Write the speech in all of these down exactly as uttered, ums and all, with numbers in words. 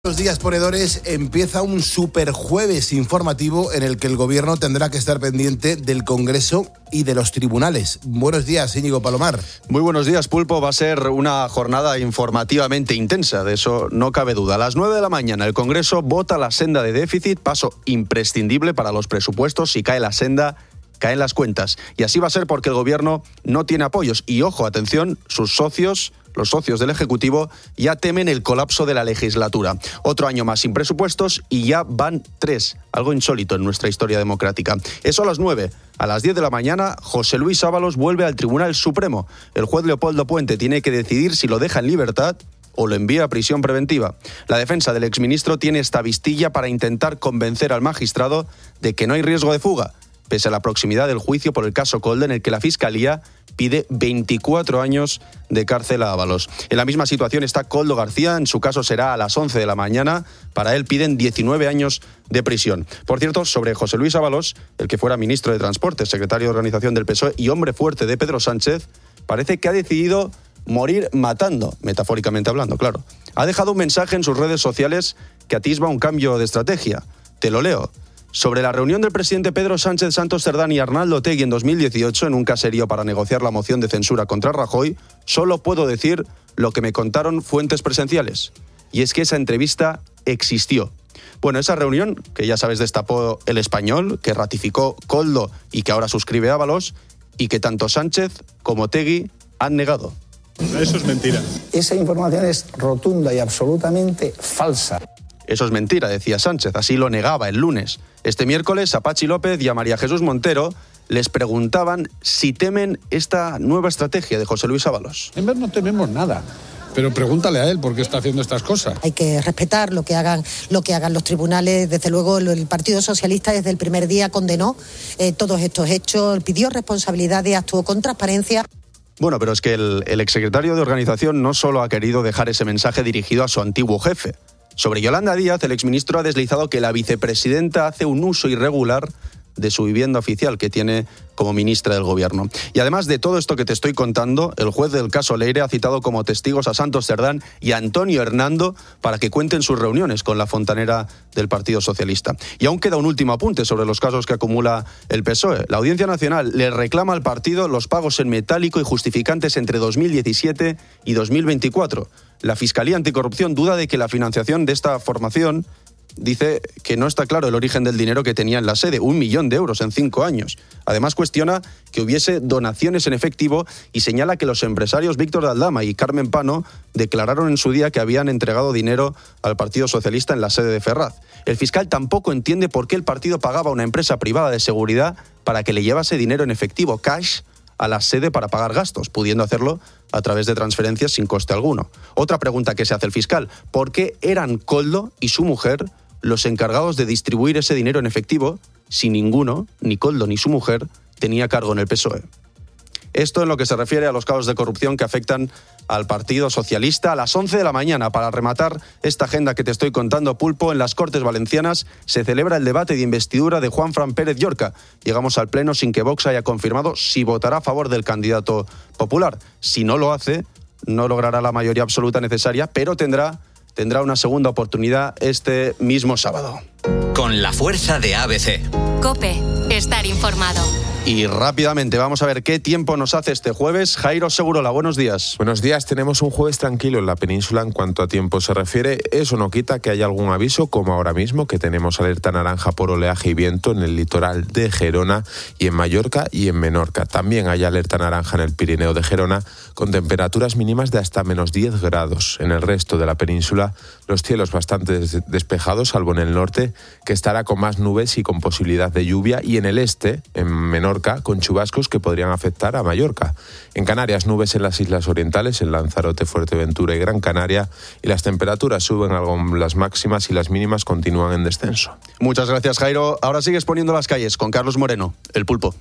Los días ponedores, empieza un superjueves informativo en el que el gobierno tendrá que estar pendiente del Congreso y de los tribunales. Buenos días, Íñigo Palomar. Muy buenos días, Pulpo. Va a ser una jornada informativamente intensa, de eso no cabe duda. A las nueve de la mañana el Congreso vota la senda de déficit, paso imprescindible para los presupuestos. Si cae la senda, caen las cuentas. Y así va a ser porque el gobierno no tiene apoyos. Y ojo, atención, sus socios... Los socios del Ejecutivo ya temen el colapso de la legislatura. Otro año más sin presupuestos y ya van tres, algo insólito en nuestra historia democrática. Eso a las nueve. A las diez de la mañana, José Luis Ábalos vuelve al Tribunal Supremo. El juez Leopoldo Puente tiene que decidir si lo deja en libertad o lo envía a prisión preventiva. La defensa del exministro tiene esta vistilla para intentar convencer al magistrado de que no hay riesgo de fuga, pese a la proximidad del juicio por el caso Koldo, en el que la Fiscalía pide veinticuatro años de cárcel a Ábalos. En la misma situación está Koldo García, en su caso será a las once de la mañana, para él piden diecinueve años de prisión. Por cierto, sobre José Luis Ábalos, el que fuera ministro de Transportes, secretario de Organización del P S O E y hombre fuerte de Pedro Sánchez, parece que ha decidido morir matando, metafóricamente hablando, claro. Ha dejado un mensaje en sus redes sociales que atisba un cambio de estrategia. Te lo leo. Sobre la reunión del presidente Pedro Sánchez Santos Cerdán y Arnaldo Otegi en dos mil dieciocho en un caserío para negociar la moción de censura contra Rajoy, solo puedo decir lo que me contaron fuentes presenciales. Y es que esa entrevista existió. Bueno, esa reunión, que ya sabes destapó El Español, que ratificó Koldo y que ahora suscribe Ábalos, y que tanto Sánchez como Otegi han negado. Eso es mentira. Esa información es rotunda y absolutamente falsa. Eso es mentira, decía Sánchez, así lo negaba el lunes. Este miércoles a Pachi López y a María Jesús Montero les preguntaban si temen esta nueva estrategia de José Luis Ábalos. En ver no tememos nada, pero pregúntale a él por qué está haciendo estas cosas. Hay que respetar lo que hagan, lo que hagan los tribunales. Desde luego el Partido Socialista desde el primer día condenó eh, todos estos hechos, pidió responsabilidades, actuó con transparencia. Bueno, pero es que el, el exsecretario de Organización no solo ha querido dejar ese mensaje dirigido a su antiguo jefe. Sobre Yolanda Díaz, el exministro ha deslizado que la vicepresidenta hace un uso irregular de su vivienda oficial que tiene como ministra del Gobierno. Y además de todo esto que te estoy contando, el juez del caso Leire ha citado como testigos a Santos Cerdán y a Antonio Hernando para que cuenten sus reuniones con la fontanera del Partido Socialista. Y aún queda un último apunte sobre los casos que acumula el P S O E. La Audiencia Nacional le reclama al partido los pagos en metálico y justificantes entre dos mil diecisiete y dos mil veinticuatro. La Fiscalía Anticorrupción duda de que la financiación de esta formación, dice que no está claro el origen del dinero que tenía en la sede, un millón de euros en cinco años. Además cuestiona que hubiese donaciones en efectivo y señala que los empresarios Víctor de Aldama y Carmen Pano declararon en su día que habían entregado dinero al Partido Socialista en la sede de Ferraz. El fiscal tampoco entiende por qué el partido pagaba a una empresa privada de seguridad para que le llevase dinero en efectivo, cash, a la sede para pagar gastos, pudiendo hacerlo a través de transferencias sin coste alguno. Otra pregunta que se hace el fiscal: ¿por qué eran Koldo y su mujer los encargados de distribuir ese dinero en efectivo si ninguno, ni Koldo ni su mujer, tenía cargo en el P S O E? Esto en lo que se refiere a los casos de corrupción que afectan al Partido Socialista. A las once de la mañana, para rematar esta agenda que te estoy contando, Pulpo, en las Cortes Valencianas se celebra el debate de investidura de Juanfran Pérez Llorca. Llegamos al Pleno sin que Vox haya confirmado si votará a favor del candidato popular. Si no lo hace, no logrará la mayoría absoluta necesaria, pero tendrá, tendrá una segunda oportunidad este mismo sábado. Con la fuerza de A B C. COPE. Estar informado. Y rápidamente vamos a ver qué tiempo nos hace este jueves. Jairo Segurola, buenos días. Buenos días, tenemos un jueves tranquilo en la península en cuanto a tiempo se refiere. Eso no quita que haya algún aviso, como ahora mismo, que tenemos alerta naranja por oleaje y viento en el litoral de Gerona y en Mallorca y en Menorca. También hay alerta naranja en el Pirineo de Gerona, con temperaturas mínimas de hasta menos diez grados. En el resto de la península, los cielos bastante des- despejados, salvo en el norte, que estará con más nubes y con posibilidad de lluvia, y en el este, en Menorca, con chubascos que podrían afectar a Mallorca. En Canarias, nubes en las islas orientales, en Lanzarote, Fuerteventura y Gran Canaria, y las temperaturas suben algo las máximas y las mínimas continúan en descenso. Muchas gracias, Jairo. Ahora sigues poniendo las calles con Carlos Moreno, el Pulpo.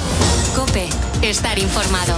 COPE. Estar informado.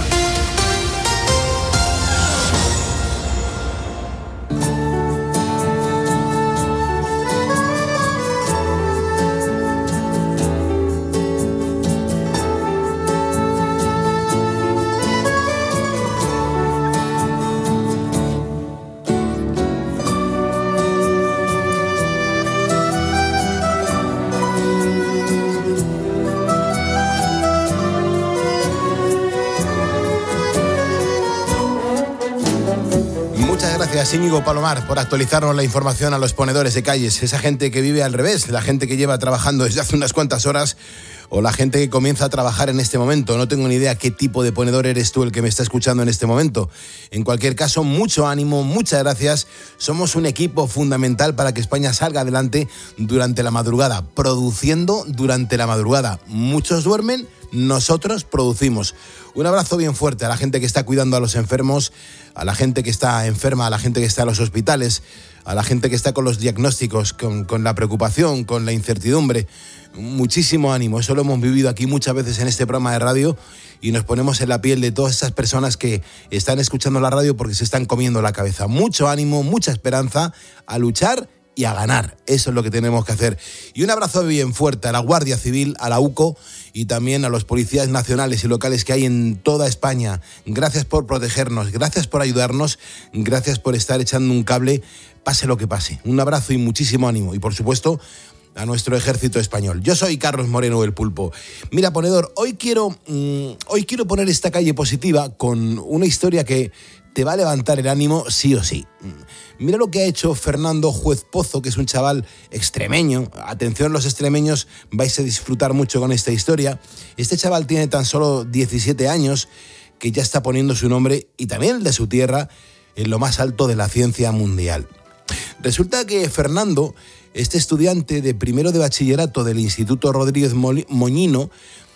Gracias, Íñigo Palomar, por actualizarnos la información a los ponedores de calles. Esa gente que vive al revés, la gente que lleva trabajando desde hace unas cuantas horas o la gente que comienza a trabajar en este momento. No tengo ni idea qué tipo de ponedor eres tú el que me está escuchando en este momento. En cualquier caso, mucho ánimo, muchas gracias. Somos un equipo fundamental para que España salga adelante durante la madrugada, produciendo durante la madrugada. Muchos duermen, nosotros producimos. Un abrazo bien fuerte a la gente que está cuidando a los enfermos, a la gente que está enferma, a la gente que está en los hospitales, a la gente que está con los diagnósticos, con, con la preocupación, con la incertidumbre. Muchísimo ánimo, eso lo hemos vivido aquí muchas veces en este programa de radio y nos ponemos en la piel de todas esas personas que están escuchando la radio porque se están comiendo la cabeza. Mucho ánimo, mucha esperanza, a luchar y a ganar. Eso es lo que tenemos que hacer. Y un abrazo bien fuerte a la Guardia Civil, a la U C O y también a los policías nacionales y locales que hay en toda España. Gracias por protegernos, gracias por ayudarnos, gracias por estar echando un cable, pase lo que pase. Un abrazo y muchísimo ánimo. Y por supuesto, a nuestro ejército español. Yo soy Carlos Moreno, el Pulpo. Mira, ponedor, hoy quiero, mmm, hoy quiero poner esta calle positiva con una historia que te va a levantar el ánimo sí o sí. Mira lo que ha hecho Fernando Juez Pozo, que es un chaval extremeño. Atención, los extremeños, vais a disfrutar mucho con esta historia. Este chaval tiene tan solo diecisiete años, que ya está poniendo su nombre y también el de su tierra en lo más alto de la ciencia mundial. Resulta que Fernando, este estudiante de primero de bachillerato del Instituto Rodríguez Moñino,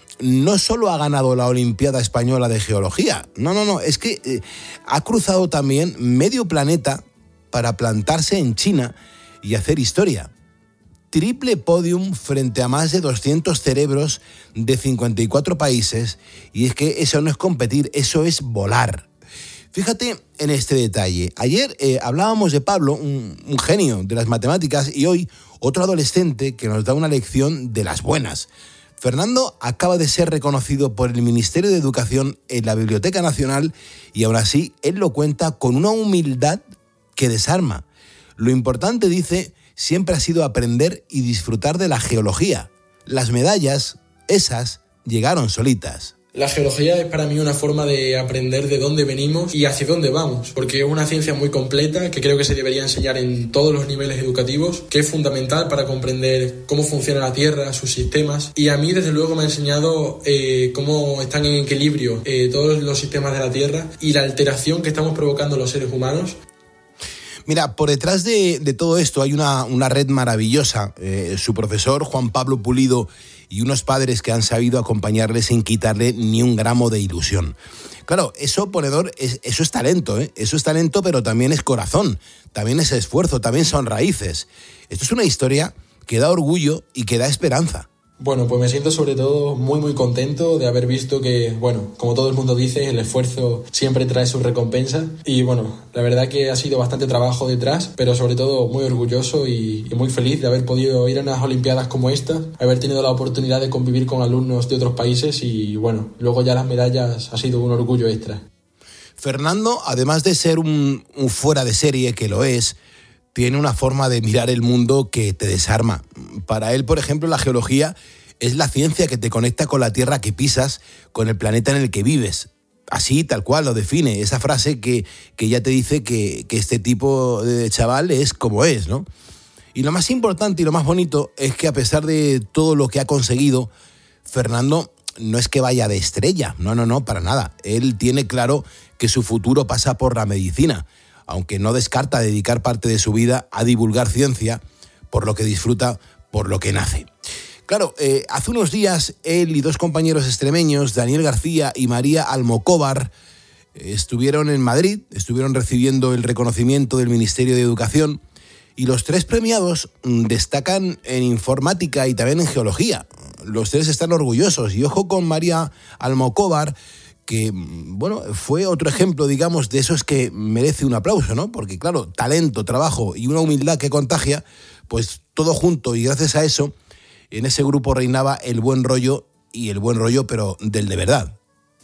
no solo ha ganado la Olimpiada Española de Geología, no, no, no, es que eh, ha cruzado también medio planeta para plantarse en China y hacer historia. Triple podium frente a más de doscientos cerebros de cincuenta y cuatro países, y es que eso no es competir, eso es volar. Fíjate en este detalle. Ayer eh, hablábamos de Pablo, un, un genio de las matemáticas, y hoy otro adolescente que nos da una lección de las buenas. Fernando acaba de ser reconocido por el Ministerio de Educación en la Biblioteca Nacional y aún así él lo cuenta con una humildad que desarma. Lo importante, dice, siempre ha sido aprender y disfrutar de la geología. Las medallas, esas, llegaron solitas. La geología es para mí una forma de aprender de dónde venimos y hacia dónde vamos, porque es una ciencia muy completa que creo que se debería enseñar en todos los niveles educativos, que es fundamental para comprender cómo funciona la Tierra, sus sistemas, y a mí desde luego me ha enseñado eh, cómo están en equilibrio eh, todos los sistemas de la Tierra y la alteración que estamos provocando los seres humanos. Mira, por detrás de, de todo esto hay una, una red maravillosa. Eh, su profesor, Juan Pablo Pulido, y unos padres que han sabido acompañarle sin quitarle ni un gramo de ilusión. Claro, eso, ponedor, es, eso es talento, ¿eh? Eso es talento, pero también es corazón, también es esfuerzo, también son raíces. Esto es una historia que da orgullo y que da esperanza. Bueno, pues me siento sobre todo muy muy contento de haber visto que, bueno, como todo el mundo dice, el esfuerzo siempre trae su recompensa y bueno, la verdad que ha sido bastante trabajo detrás, pero sobre todo muy orgulloso y, y muy feliz de haber podido ir a unas olimpiadas como esta, haber tenido la oportunidad de convivir con alumnos de otros países y bueno, luego ya las medallas ha sido un orgullo extra. Fernando, además de ser un, un fuera de serie, que lo es, tiene una forma de mirar el mundo que te desarma. Para él, por ejemplo, la geología es la ciencia que te conecta con la tierra que pisas, con el planeta en el que vives. Así, tal cual, lo define. Esa frase que, que ya te dice que, que este tipo de chaval es como es, ¿no? Y lo más importante y lo más bonito es que a pesar de todo lo que ha conseguido, Fernando no es que vaya de estrella. No, no, no, para nada. Él tiene claro que su futuro pasa por la medicina, aunque no descarta dedicar parte de su vida a divulgar ciencia, por lo que disfruta, por lo que nace. Claro, eh, hace unos días él y dos compañeros extremeños, Daniel García y María Almocóvar, eh, estuvieron en Madrid, estuvieron recibiendo el reconocimiento del Ministerio de Educación y los tres premiados mm, destacan en informática y también en geología. Los tres están orgullosos y ojo con María Almocóvar, que, bueno, fue otro ejemplo, digamos, de esos que merece un aplauso, ¿no? Porque, claro, talento, trabajo y una humildad que contagia, pues todo junto, y gracias a eso, en ese grupo reinaba el buen rollo, y el buen rollo, pero del de verdad.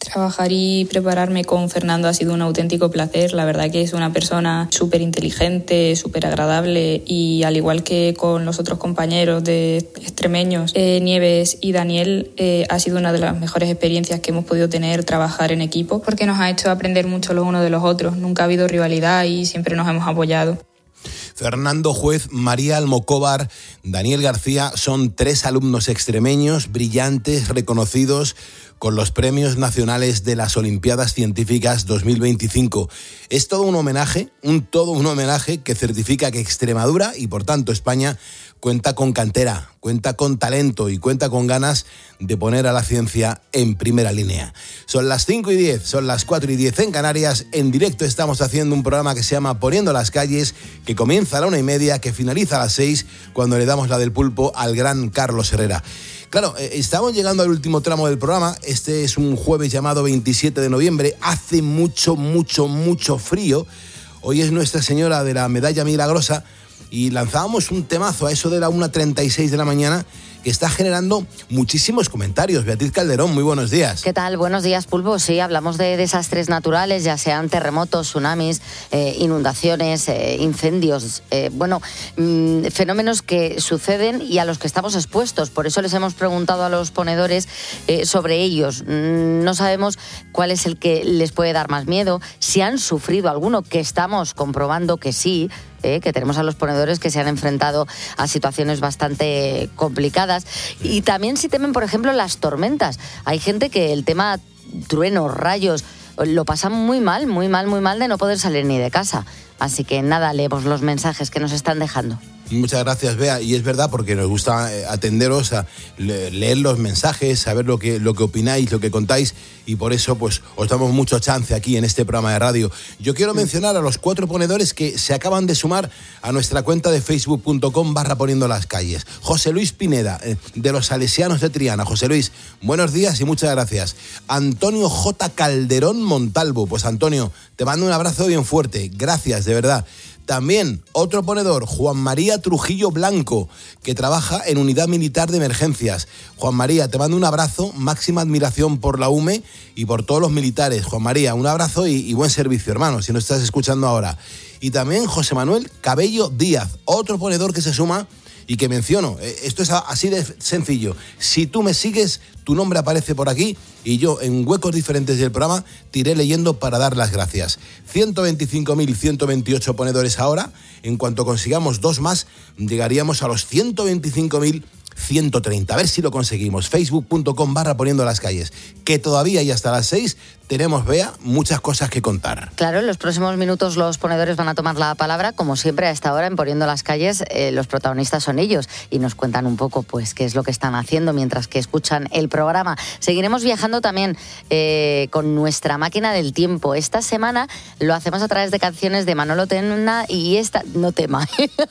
Trabajar y prepararme con Fernando ha sido un auténtico placer. La verdad que es una persona súper inteligente, súper agradable y al igual que con los otros compañeros de extremeños, eh, Nieves y Daniel, eh, ha sido una de las mejores experiencias que hemos podido tener trabajar en equipo porque nos ha hecho aprender mucho los unos de los otros. Nunca ha habido rivalidad y siempre nos hemos apoyado. Fernando Juez, María Almocóvar, Daniel García son tres alumnos extremeños, brillantes, reconocidos con los premios nacionales de las Olimpiadas Científicas dos mil veinticinco. Es todo un homenaje, un todo un homenaje que certifica que Extremadura y por tanto España cuenta con cantera, cuenta con talento y cuenta con ganas de poner a la ciencia en primera línea. Son las cinco y diez, son las cuatro y diez en Canarias. En directo estamos haciendo un programa que se llama Poniendo las Calles, que comienza a la una y media, que finaliza a las seis, cuando le damos la del pulpo al gran Carlos Herrera. Claro, eh, estamos llegando al último tramo del programa. Este es un jueves llamado veintisiete de noviembre. Hace mucho, mucho, mucho frío. Hoy es Nuestra Señora de la Medalla Milagrosa y lanzábamos un temazo a eso de la una treinta y seis de la mañana que está generando muchísimos comentarios. Beatriz Calderón, muy buenos días. ¿Qué tal? Buenos días, Pulpo. Sí, hablamos de desastres naturales, ya sean terremotos, tsunamis, eh, inundaciones, eh, incendios, eh, bueno, mmm, fenómenos que suceden y a los que estamos expuestos. Por eso les hemos preguntado a los ponedores eh, sobre ellos. Mm, no sabemos cuál es el que les puede dar más miedo, si han sufrido alguno, que estamos comprobando que sí, Eh, que tenemos a los ponedores que se han enfrentado a situaciones bastante complicadas y también si temen, por ejemplo, las tormentas. Hay gente que el tema truenos, rayos, lo pasa muy mal, muy mal, muy mal de no poder salir ni de casa. Así que nada, leemos los mensajes que nos están dejando. Muchas gracias, Bea, y es verdad porque nos gusta atenderos, a leer los mensajes, saber lo que, lo que opináis, lo que contáis, y por eso pues os damos mucho chance aquí en este programa de radio. Yo quiero mencionar a los cuatro ponedores que se acaban de sumar a nuestra cuenta de facebook punto com barra poniendo las calles. José Luis Pineda, de los Salesianos de Triana. José Luis, buenos días y muchas gracias. Antonio J. Calderón Montalvo, pues Antonio, te mando un abrazo bien fuerte, gracias, de verdad. También otro ponedor, Juan María Trujillo Blanco, que trabaja en Unidad Militar de Emergencias. Juan María, te mando un abrazo, máxima admiración por la U M E y por todos los militares. Juan María, un abrazo y, y buen servicio, hermano, si nos estás escuchando ahora. Y también José Manuel Cabello Díaz, otro ponedor que se suma y que menciono. Esto es así de sencillo. Si tú me sigues, tu nombre aparece por aquí y yo en huecos diferentes del programa te iré leyendo para dar las gracias. ciento veinticinco mil ciento veintiocho ponedores ahora. En cuanto consigamos dos más, llegaríamos a los ciento veinticinco mil ciento treinta. A ver si lo conseguimos. facebook punto com barra poniendo las calles. Que todavía y hasta las seis tenemos, Bea, muchas cosas que contar. Claro, en los próximos minutos los ponedores van a tomar la palabra. Como siempre, a esta hora en Poniendo las Calles, eh, los protagonistas son ellos y nos cuentan un poco pues qué es lo que están haciendo mientras que escuchan el programa. Seguiremos viajando también eh, con nuestra máquina del tiempo. Esta semana lo hacemos a través de canciones de Manolo Tena y esta... No tema.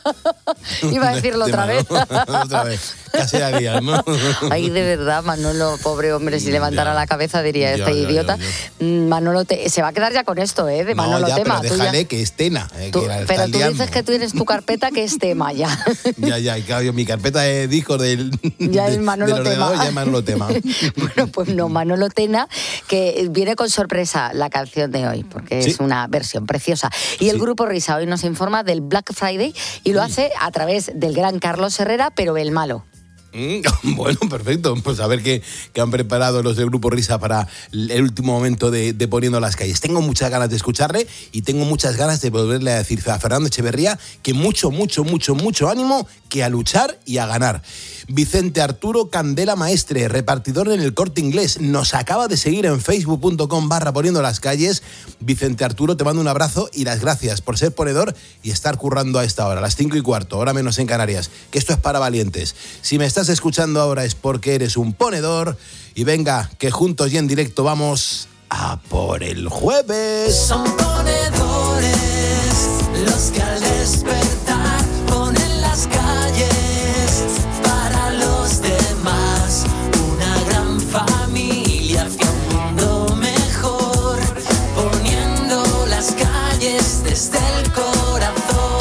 Iba a decirlo otra vez. Otra vez. Casi a día, ¿no? Ay, de verdad, Manolo, pobre hombre, si levantara ya la cabeza diría, ya, este ya, idiota. Ya, ya. Manolo, te, se va a quedar ya con esto, ¿eh? De Manolo no, ya, Tema. Pero déjale ya, que es Tena. Eh, tú, que pero tú dices que tú tienes tu carpeta que es Tema, ya. Ya, ya, claro, mi carpeta de discos del, ya de, es Manolo del ordenador, Tema. ya es Manolo Tema. Bueno, pues no, Manolo Tena, que viene con sorpresa la canción de hoy, porque ¿sí? Es una versión preciosa. Y el sí. Grupo Risa hoy nos informa del Black Friday y lo hace a través del gran Carlos Herrera, pero el malo. Bueno, perfecto. Pues a ver qué, qué han preparado los del Grupo Risa para el último momento de, de Poniendo las Calles. Tengo muchas ganas de escucharle y tengo muchas ganas de volverle a decir a Fernando Echeverría que mucho, mucho, mucho, mucho ánimo, que a luchar y a ganar. Vicente Arturo Candela Maestre, repartidor en el Corte Inglés, nos acaba de seguir en facebook punto com barra Poniendo las Calles. Vicente Arturo, te mando un abrazo y las gracias por ser ponedor y estar currando a esta hora, a las cinco y cuarto, hora menos en Canarias, que esto es para valientes. Si me estás escuchando ahora es porque eres un ponedor y venga, que juntos y en directo vamos a por el jueves. Son ponedores los que al despertar ponen las calles para los demás, una gran familia hacia un mundo mejor, poniendo las calles desde el corazón.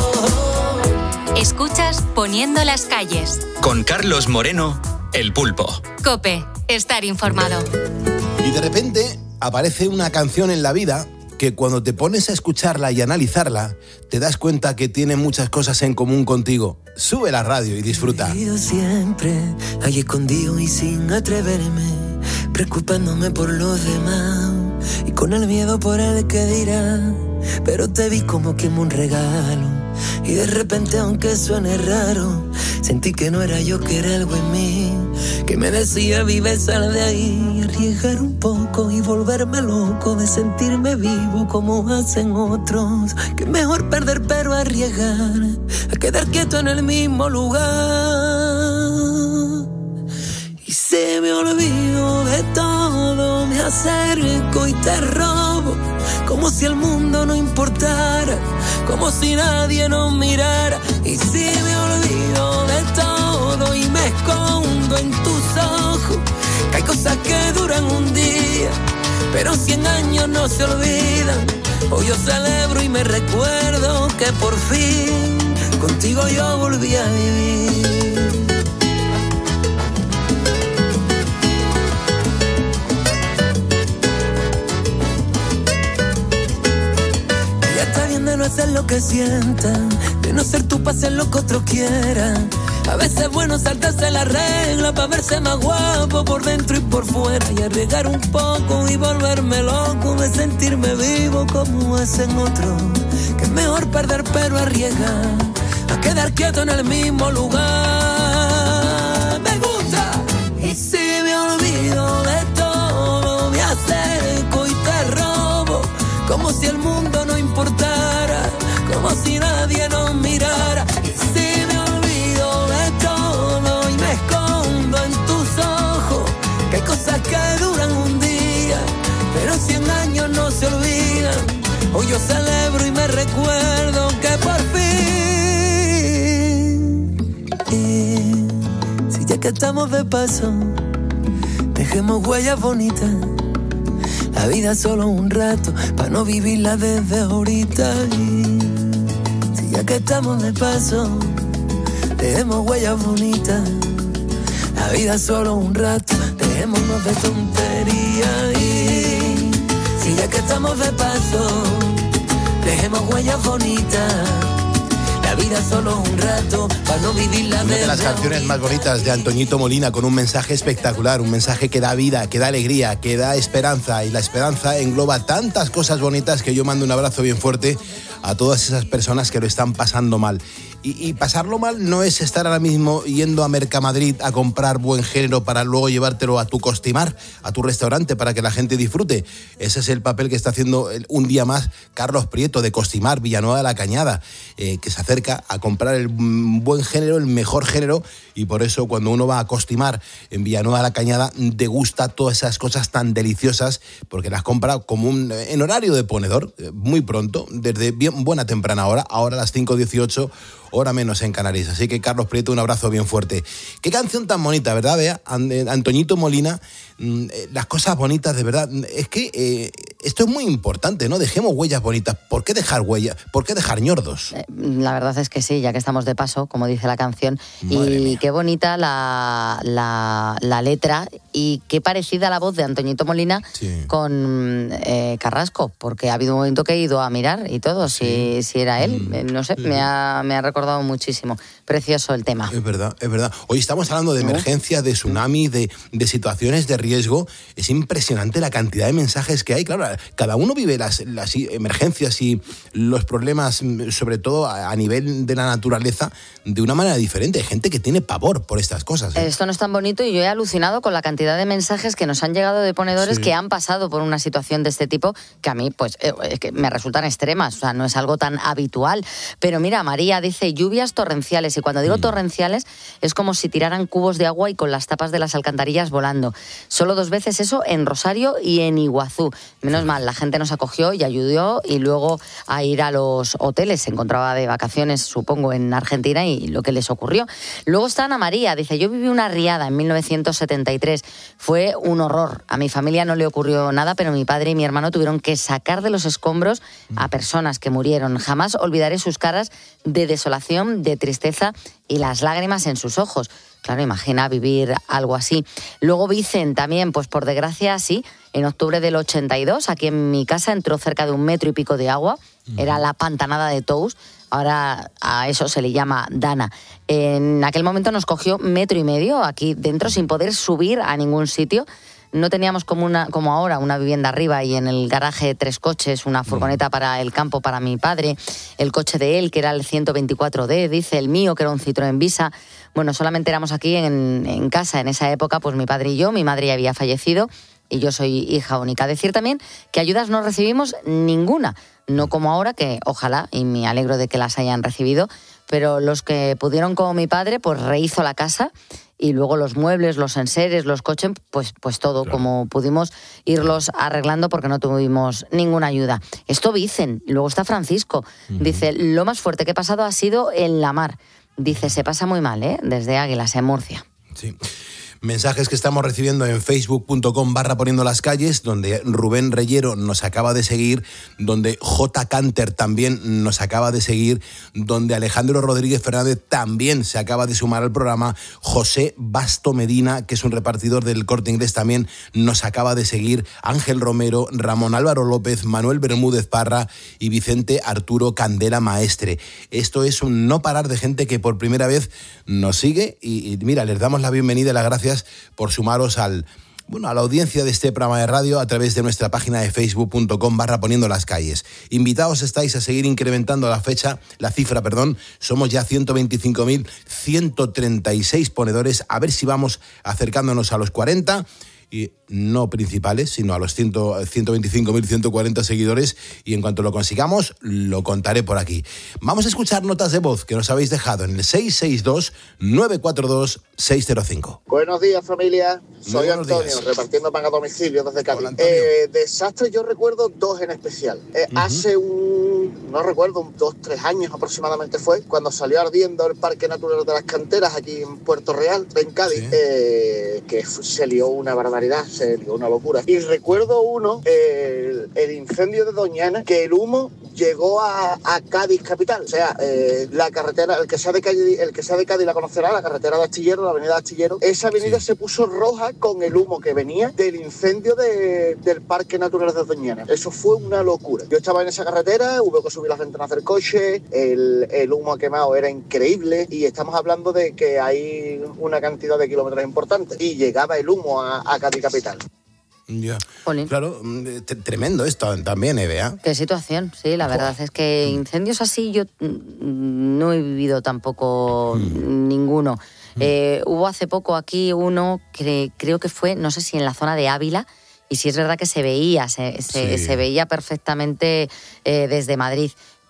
Escuchas Poniendo las Calles con Carlos Moreno, El Pulpo. COPE, estar informado. Y de repente aparece una canción en la vida que cuando te pones a escucharla y analizarla, te das cuenta que tiene muchas cosas en común contigo. Sube la radio y disfruta. Yo siempre ahí escondido y sin atreverme, preocupándome por los demás y con el miedo por el que dirá. Pero te vi como que un regalo y de repente, aunque suene raro, sentí que no era yo, que era algo en mí que me decía: vive, sal de ahí, arriesgar un poco y volverme loco de sentirme vivo como hacen otros. Que mejor perder pero arriesgar a quedar quieto en el mismo lugar. Y se me olvido de todo, me acerco y te robo, como si el mundo no importara, como si nadie nos mirara. Y si me olvido de todo y me escondo en tus ojos, que hay cosas que duran un día, pero cien años no se olvidan. Hoy yo celebro y me recuerdo que por fin contigo yo volví a vivir. De no hacer lo que sientan, de no ser tú para hacer lo que otros quieran. A veces es bueno saltarse la regla para verse más guapo por dentro y por fuera, y arriesgar un poco y volverme loco de sentirme vivo como hacen otros. Que es mejor perder pero arriesgar a quedar quieto en el mismo lugar. Me gusta. Y si me olvido de todo, me acerco y te robo, como si el mundo no importara, como si nadie nos mirara. Y si me olvido de todo y me escondo en tus ojos, que hay cosas que duran un día, pero cien años no se olvidan. Hoy yo celebro y me recuerdo que por fin. Y si ya que estamos de paso, dejemos huellas bonitas. La vida es solo un rato, para no vivirla desde ahorita. Y si ya que estamos de paso, dejemos huellas bonitas. La vida es solo un rato, dejémonos de tontería. Y si ya que estamos de paso, dejemos huellas bonitas. La vida es solo un rato, para no vivirla desde Una de las canciones más bonitas de Antoñito Molina, con un mensaje espectacular, un mensaje que da vida, que da alegría, que da esperanza, y la esperanza engloba tantas cosas bonitas que yo mando un abrazo bien fuerte a todas esas personas que lo están pasando mal. Y, y pasarlo mal no es estar ahora mismo yendo a Mercamadrid a comprar buen género para luego llevártelo a tu Costimar, a tu restaurante, para que la gente disfrute. Ese es el papel que está haciendo un día más Carlos Prieto, de Costimar, Villanueva de la Cañada, eh, que se acerca a comprar el buen género, el mejor género, y por eso cuando uno va a Costimar en Villanueva de la Cañada degusta todas esas cosas tan deliciosas, porque las compra como un, en horario de ponedor, muy pronto, desde bien buena temprana hora, ahora a las cinco dieciocho, hora menos en Canarias. Así que, Carlos Prieto, un abrazo bien fuerte. Qué canción tan bonita, ¿verdad, Bea? Antoñito Molina, las cosas bonitas, de verdad. Es que eh, esto es muy importante, ¿no? Dejemos huellas bonitas. ¿Por qué dejar huellas? ¿Por qué dejar ñordos? Eh, la verdad es que sí, ya que estamos de paso, como dice la canción. Madre y mía. Qué bonita la, la, la letra, y qué parecida la voz de Antoñito Molina sí. con eh, Carrasco, porque ha habido un momento que he ido a mirar y todo, sí. si, si era él. Mm. No sé, sí. me, ha, me ha recordado muchísimo. Precioso el tema. Es verdad, es verdad. Hoy estamos hablando de emergencias, de tsunami, de, de situaciones de riesgo. Es impresionante la cantidad de mensajes que hay. Claro, cada uno vive las, las emergencias y los problemas, sobre todo a, a nivel de la naturaleza, de una manera diferente. Hay gente que tiene pavor por estas cosas, ¿eh? Esto no es tan bonito, y yo he alucinado con la cantidad de mensajes que nos han llegado de ponedores sí. que han pasado por una situación de este tipo, que a mí pues eh, es que me resultan extremas. O sea, no es algo tan habitual. Pero mira, María dice lluvias torrenciales, y cuando digo mm. torrenciales es como si tiraran cubos de agua y con las tapas de las alcantarillas volando. Solo dos veces eso en Rosario y en Iguazú. Menos mal, la gente nos acogió y ayudó, y luego a ir a los hoteles. Se encontraba de vacaciones, supongo, en Argentina, y lo que les ocurrió. Luego está Ana María, dice: yo viví una riada en mil novecientos setenta y tres. Fue un horror. A mi familia no le ocurrió nada, pero mi padre y mi hermano tuvieron que sacar de los escombros a personas que murieron. Jamás olvidaré sus caras de desolación preocupación, de tristeza y las lágrimas en sus ojos. Claro, imagina vivir algo así. Luego Vicen también, pues por desgracia, sí, en octubre del ochenta y dos, aquí en mi casa entró cerca de un metro y pico de agua. Era la pantanada de Tous. Ahora a eso se le llama Dana. En aquel momento nos cogió metro y medio aquí dentro sin poder subir a ningún sitio. No teníamos como, una, como ahora una vivienda arriba y en el garaje tres coches, una furgoneta para el campo para mi padre, el coche de él que era el ciento veinticuatro D, dice el mío que era un Citroën Visa. Bueno, solamente éramos aquí en, en casa en esa época, pues mi padre y yo, mi madre ya había fallecido y yo soy hija única. Decir también que ayudas no recibimos ninguna, no como ahora, que ojalá, y me alegro de que las hayan recibido, pero los que pudieron como mi padre, pues rehizo la casa y luego los muebles, los enseres, los coches, pues, pues todo, claro, como pudimos irlos arreglando porque no tuvimos ninguna ayuda. Esto dicen, luego está Francisco, uh-huh. dice, lo más fuerte que he pasado ha sido en la mar. Dice, se pasa muy mal, ¿eh? Desde Águilas, en Murcia. Sí. Mensajes que estamos recibiendo en facebook punto com barra poniendo las calles, donde Rubén Reyero nos acaba de seguir, donde J. Canter también nos acaba de seguir, donde Alejandro Rodríguez Fernández también se acaba de sumar al programa, José Basto Medina, que es un repartidor del Corte Inglés, también nos acaba de seguir, Ángel Romero, Ramón Álvaro López, Manuel Bermúdez Parra y Vicente Arturo Candela Maestre. Esto es un no parar de gente que por primera vez nos sigue y, y mira, les damos la bienvenida y las gracias por sumaros al, bueno, a la audiencia de este programa de radio a través de nuestra página de facebook punto com barra poniendo las calles. Invitados estáis a seguir incrementando la fecha, la cifra, perdón, somos ya ciento veinticinco mil ciento treinta y seis ponedores, a ver si vamos acercándonos a los cuarenta, y no principales, sino a los ciento veinticinco mil ciento cuarenta seguidores, y en cuanto lo consigamos, lo contaré por aquí. Vamos a escuchar notas de voz que nos habéis dejado en el seis seis dos, nueve cuatro dos, seis cero cinco. Buenos días, familia. Soy Antonio, días. repartiendo pan a domicilio desde Cádiz. Eh, desastres yo recuerdo dos en especial. Eh, uh-huh. Hace un, no recuerdo, un dos, tres años aproximadamente fue, cuando salió ardiendo el Parque Natural de las Canteras aquí en Puerto Real, en Cádiz, sí. eh, que se lió una barbaridad, se lió una locura. Y recuerdo uno, eh, el, el incendio de Doñana, que el humo llegó a, a Cádiz capital. O sea, eh, la carretera, el que sea de Cádiz, el que sea de Cádiz la conocerá, la carretera de Astillero, la avenida de Astillero, esa avenida sí. se puso roja con el humo que venía del incendio de, del Parque Natural de Doñana. Eso fue una locura. Yo estaba en esa carretera, hubo que subir las ventanas del coche, el, el humo quemado era increíble y estamos hablando de que hay una cantidad de kilómetros importantes y llegaba el humo a, a Cádiz capital. Ya, claro, t- tremendo esto también, Evea. Qué situación, sí, la verdad es que incendios así yo no he vivido tampoco mm. ninguno. Mm. Eh, hubo hace poco aquí uno que creo que fue, no sé si en la zona de Ávila, y sí es verdad que se veía, se, se, sí. se veía perfectamente eh, desde Madrid.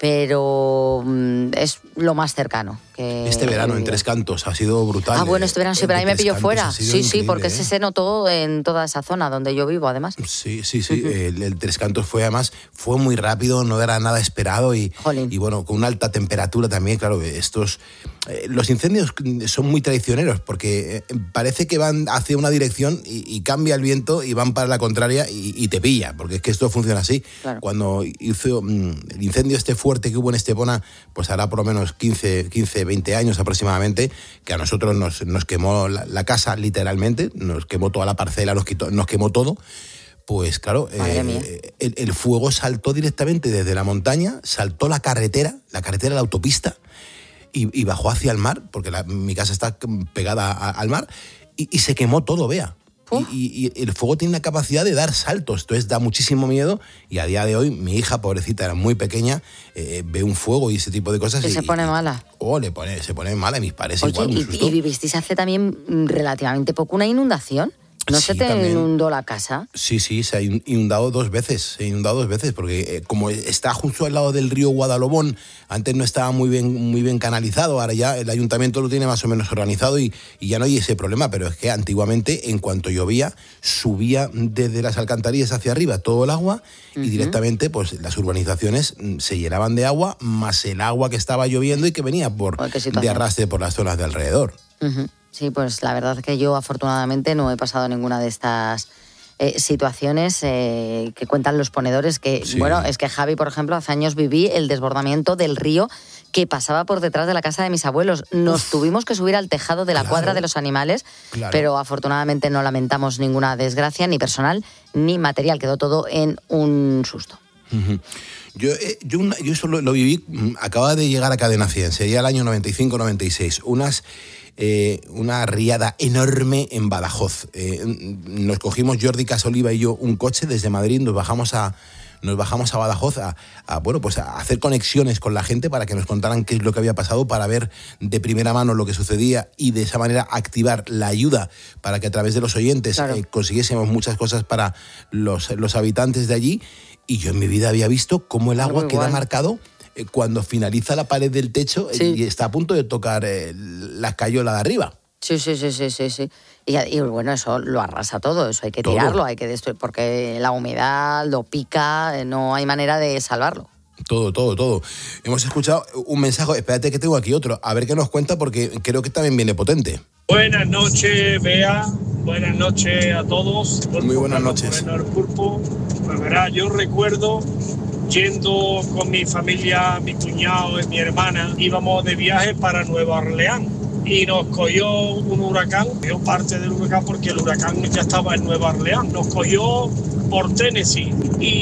Pero mm, es lo más cercano. Que este verano en Tres Cantos ha sido brutal. Ah, bueno, este verano sí, pero ahí me pilló fuera. Sí, sí, porque ¿eh? ese se notó en toda esa zona donde yo vivo, además. Sí, sí, sí. Uh-huh. El, el Tres Cantos fue, además, fue muy rápido, no era nada esperado y, y bueno, con una alta temperatura también, claro, estos... Eh, los incendios son muy traicioneros porque eh, parece que van hacia una dirección y, y cambia el viento y van para la contraria y, y te pilla, porque es que esto funciona así. Claro. Cuando hizo mm, el incendio este fuerte que hubo en Estepona, pues hará por lo menos quince, veinte años aproximadamente, que a nosotros nos, nos quemó la, la casa literalmente, nos quemó toda la parcela, nos, quitó, nos quemó todo. Pues claro, eh, el, el fuego saltó directamente desde la montaña, saltó la carretera, la carretera, la autopista, y, y bajó hacia el mar, porque la, mi casa está pegada a, al mar, y, y se quemó todo, vea. Y, y, y el fuego tiene la capacidad de dar saltos, entonces da muchísimo miedo, y a día de hoy mi hija, pobrecita, era muy pequeña, eh, ve un fuego y ese tipo de cosas. Y, y se pone mala. Oh, le pone, se pone mala, y mis padres Oye, igual, un y, susto. ¿Y vivisteis hace también relativamente poco una inundación? ¿No sí, se te también inundó la casa? Sí, sí, se ha inundado dos veces, se ha inundado dos veces, porque eh, como está justo al lado del río Guadalhobón, antes no estaba muy bien, muy bien canalizado, ahora ya el ayuntamiento lo tiene más o menos organizado y, y ya no hay ese problema, pero es que antiguamente, en cuanto llovía, subía desde las alcantarillas hacia arriba todo el agua y uh-huh. directamente pues las urbanizaciones se llenaban de agua, más el agua que estaba lloviendo y que venía por de arrastre por las zonas de alrededor. Uh-huh. Sí, pues la verdad es que yo afortunadamente no he pasado ninguna de estas eh, situaciones eh, que cuentan los ponedores. Que sí. Bueno, es que Javi, por ejemplo, hace años viví el desbordamiento del río que pasaba por detrás de la casa de mis abuelos. Nos Uf. tuvimos que subir al tejado de la claro. cuadra de los animales, claro. pero afortunadamente no lamentamos ninguna desgracia, ni personal, ni material. Quedó todo en un susto. Uh-huh. Yo, eh, yo, una, yo eso lo, lo viví, acababa de llegar a Cadena cien, sería el año noventa y cinco noventa y seis, unas... Eh, una riada enorme en Badajoz. Eh, nos cogimos Jordi Casoliva y yo un coche desde Madrid, nos bajamos a nos bajamos a Badajoz a, a bueno pues a hacer conexiones con la gente para que nos contaran qué es lo que había pasado, para ver de primera mano lo que sucedía y de esa manera activar la ayuda para que a través de los oyentes claro. eh, consiguiésemos muchas cosas para los, los habitantes de allí. Y yo en mi vida había visto cómo el agua queda marcado cuando finaliza la pared del techo sí. y está a punto de tocar eh, la escayola de arriba. Sí, sí, sí, sí, sí, sí. Y, y bueno, eso lo arrasa todo, eso hay que todo. tirarlo, hay que destruir, porque la humedad lo pica, no hay manera de salvarlo. Todo, todo, todo. Hemos escuchado un mensaje, espérate que tengo aquí otro, a ver qué nos cuenta porque creo que también viene potente. Buenas noches, Bea, buenas noches a todos. Muy buenas noches. El pulpo. Pues verá, yo recuerdo yendo con mi familia, mi cuñado y mi hermana, íbamos de viaje para Nueva Orleans y nos cogió un huracán, cogió parte del huracán porque el huracán ya estaba en Nueva Orleans, nos cogió por Tennessee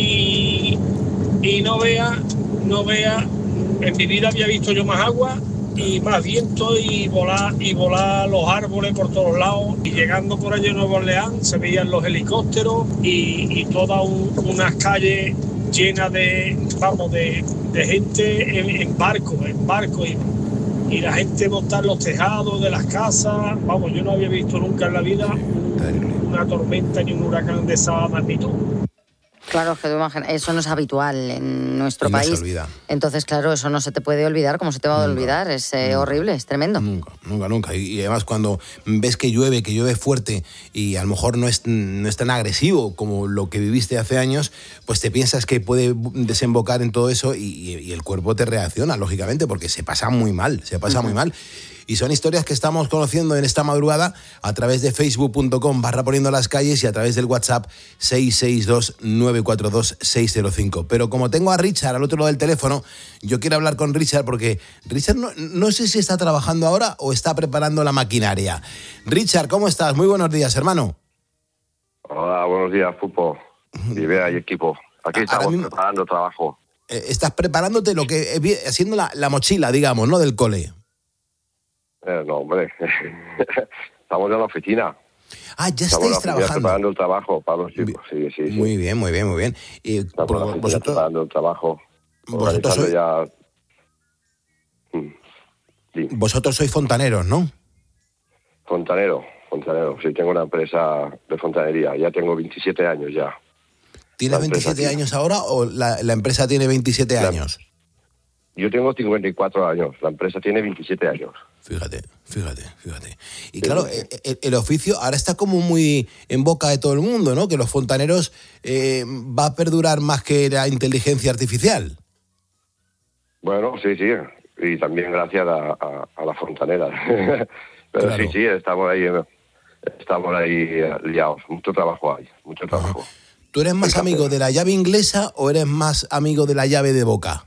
y, y no vea, no vea, en mi vida había visto yo más agua y más viento y volar, y volar los árboles por todos lados y llegando por allí en Nueva Orleans se veían los helicópteros y, y todas un, unas calles llena de, vamos, de, de gente en, en barco, en barco y, y la gente montar los tejados de las casas. Vamos, yo no había visto nunca en la vida un, una tormenta ni un huracán de esa magnitud. Claro, que eso no es habitual en nuestro y país. No se olvida. Entonces, claro, eso no se te puede olvidar. ¿Cómo se te va a nunca, olvidar? Es eh, horrible, es tremendo. Nunca, nunca, nunca. Y, y además cuando ves que llueve, que llueve fuerte y a lo mejor no es, no es tan agresivo como lo que viviste hace años, pues te piensas que puede desembocar en todo eso y, y el cuerpo te reacciona, lógicamente, porque se pasa muy mal, se pasa uh-huh. muy mal. Y son historias que estamos conociendo en esta madrugada a través de facebook punto com barra poniendo las calles y a través del WhatsApp seis seis dos nueve cuatro dos seis cero cinco. Pero como tengo a Richard al otro lado del teléfono, yo quiero hablar con Richard porque Richard no, no sé si está trabajando ahora o está preparando la maquinaria. Richard, ¿cómo estás? Muy buenos días, hermano. Hola, buenos días, Pupo. Y vea y equipo. Aquí estamos mismo, preparando trabajo. Eh, estás preparándote lo que haciendo la, la mochila, digamos, ¿no? Del cole. Eh, no, hombre, estamos en la oficina. Ah, ya estamos estáis trabajando. Preparando el trabajo para los chicos, sí, sí, sí. Muy bien, muy bien, muy bien. Y estamos en la oficina vosotros, preparando el trabajo. Vosotros sois, ya... sí. Vosotros sois fontaneros, ¿no? Fontanero, fontanero, sí, tengo una empresa de fontanería, ya tengo veintisiete años ya. ¿Tienes veintisiete años ahora o la, la empresa tiene veintisiete la, años? Yo tengo cincuenta y cuatro años, la empresa tiene veintisiete años. Fíjate, fíjate, fíjate. Y claro, el, el oficio ahora está como muy en boca de todo el mundo, ¿no? Que los fontaneros eh, va a perdurar más que la inteligencia artificial. Bueno, sí, sí, y también gracias a, a, a la fontanera. Pero claro. sí, sí, estamos ahí, estamos ahí liados, mucho trabajo hay, mucho trabajo. Ajá. ¿Tú eres más amigo de la llave inglesa o eres más amigo de la llave de boca?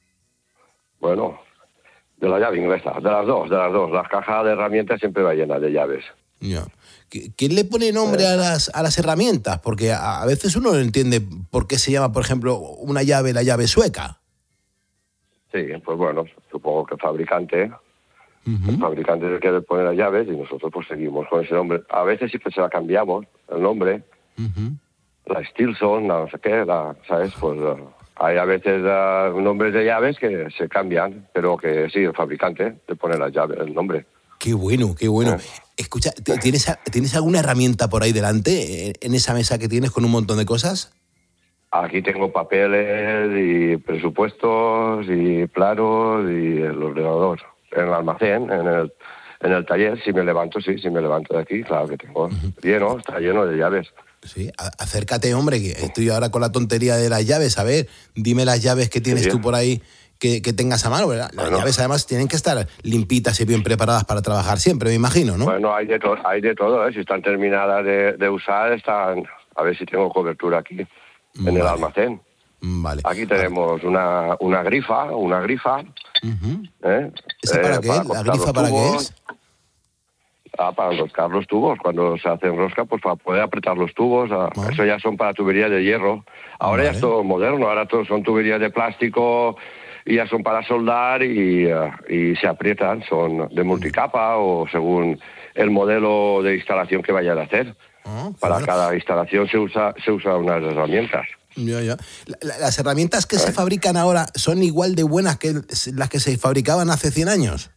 Bueno, de la llave inglesa, de las dos, de las dos. Las cajas de herramientas siempre va llena de llaves. Ya. ¿Quién le pone nombre a las, a las herramientas? Porque a, a veces uno no entiende por qué se llama, por ejemplo, una llave la llave sueca. Sí, pues bueno, supongo que el fabricante, uh-huh. el fabricante es el que le pone las llaves y nosotros pues seguimos con ese nombre. A veces siempre se la cambiamos, el nombre. Uh-huh. La Stilson, la no sé qué, la, ¿sabes? Pues... Uh, hay a veces uh, nombres de llaves que se cambian, pero que sí, el fabricante le pone la llave, el nombre. Qué bueno, qué bueno. Eh. Escucha, ¿tienes, ¿tienes alguna herramienta por ahí delante, en esa mesa que tienes con un montón de cosas? Aquí tengo papeles y presupuestos y planos y el ordenador. En el almacén, en el, en el taller, si me levanto, sí, si me levanto de aquí, claro que tengo. Uh-huh. Lleno, está lleno de llaves. Sí, acércate, hombre, que estoy ahora con la tontería de las llaves. A ver, dime las llaves que tienes sí, tú por ahí que, que tengas a mano, ¿verdad? Las bueno. llaves además tienen que estar limpitas y bien preparadas para trabajar siempre, me imagino, ¿no? Bueno, hay de, to- hay de todo, ¿eh? Si están terminadas de, de usar, están... A ver si tengo cobertura aquí, en vale. el almacén. Vale. Aquí tenemos una, una grifa, una grifa Uh-huh. ¿Eh? ¿Esa para Eh, qué? para ¿La cortar grifa los para qué tubos. es? Ah, para enroscar los tubos. Cuando se hace rosca, pues para poder apretar los tubos. Ah, Ah. Eso ya son para tuberías de hierro. Ahora ya Vale. es todo moderno. Ahora todo son tuberías de plástico y ya son para soldar y, ah, y se aprietan. Son de multicapa o según el modelo de instalación que vayan a hacer. Ah, Para bueno. cada instalación se usa se usa unas herramientas. Ya, ya. La- la- las herramientas que se fabrican ahora son igual de buenas que las que se fabricaban hace cien años.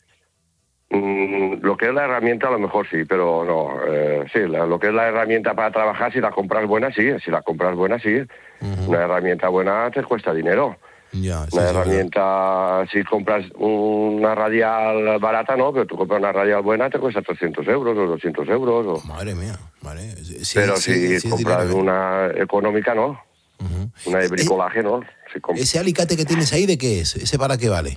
Mm, lo que es la herramienta a lo mejor sí, pero no. Eh, sí, la- lo que es la herramienta para trabajar, si la compras buena, sí. Si la compras buena, sí. Una herramienta buena te cuesta dinero. Ya, sí, Una sí, herramienta, si compras una radial barata, no, pero tú compras una radial buena, te cuesta trescientos euros o doscientos euros. O... Madre mía, vale. Sí, pero sí, si sí es compras dinero, ¿eh? una económica, no. Una de bricolaje, no. Si comp- ¿Ese alicate que tienes ahí de qué es? ¿Ese para qué vale?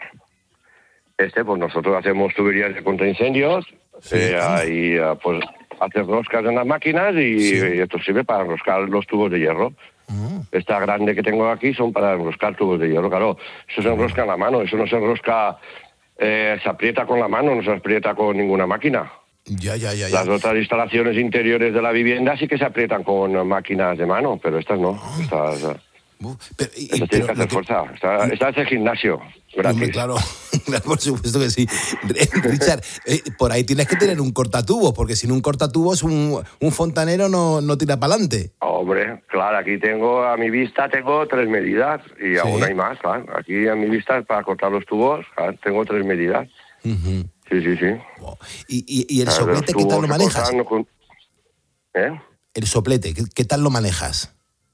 Este, pues nosotros hacemos tuberías de contraincendios, eh, ahí eh, pues haces roscas en las máquinas y, y esto sirve para enroscar los tubos de hierro. Esta grande que tengo aquí son para enroscar tubos de hierro, claro. Eso se enrosca en la mano, eso no se enrosca, eh, se aprieta con la mano, no se aprieta con ninguna máquina. Ya, ya, ya. ya. Las otras instalaciones interiores de la vivienda sí que se aprietan con máquinas de mano, pero estas no. Estas, eh, estas tienes que hacer fuerza. Esta, esta es el gimnasio, gratis. Hombre, claro, claro, por supuesto que sí. Richard, eh, por ahí tienes que tener un cortatubos, porque sin un cortatubos un, un fontanero no, no tira para adelante. Hombre, claro, aquí tengo, a mi vista tengo tres medidas y aún hay más, claro. Aquí a mi vista para cortar los tubos, claro, tengo tres medidas. Uh-huh. Sí, sí, sí. ¿Y, y, y el Claro, los soplete qué tal tubos lo se manejas? cortan con- ¿Eh? El soplete, ¿qué, qué tal lo manejas?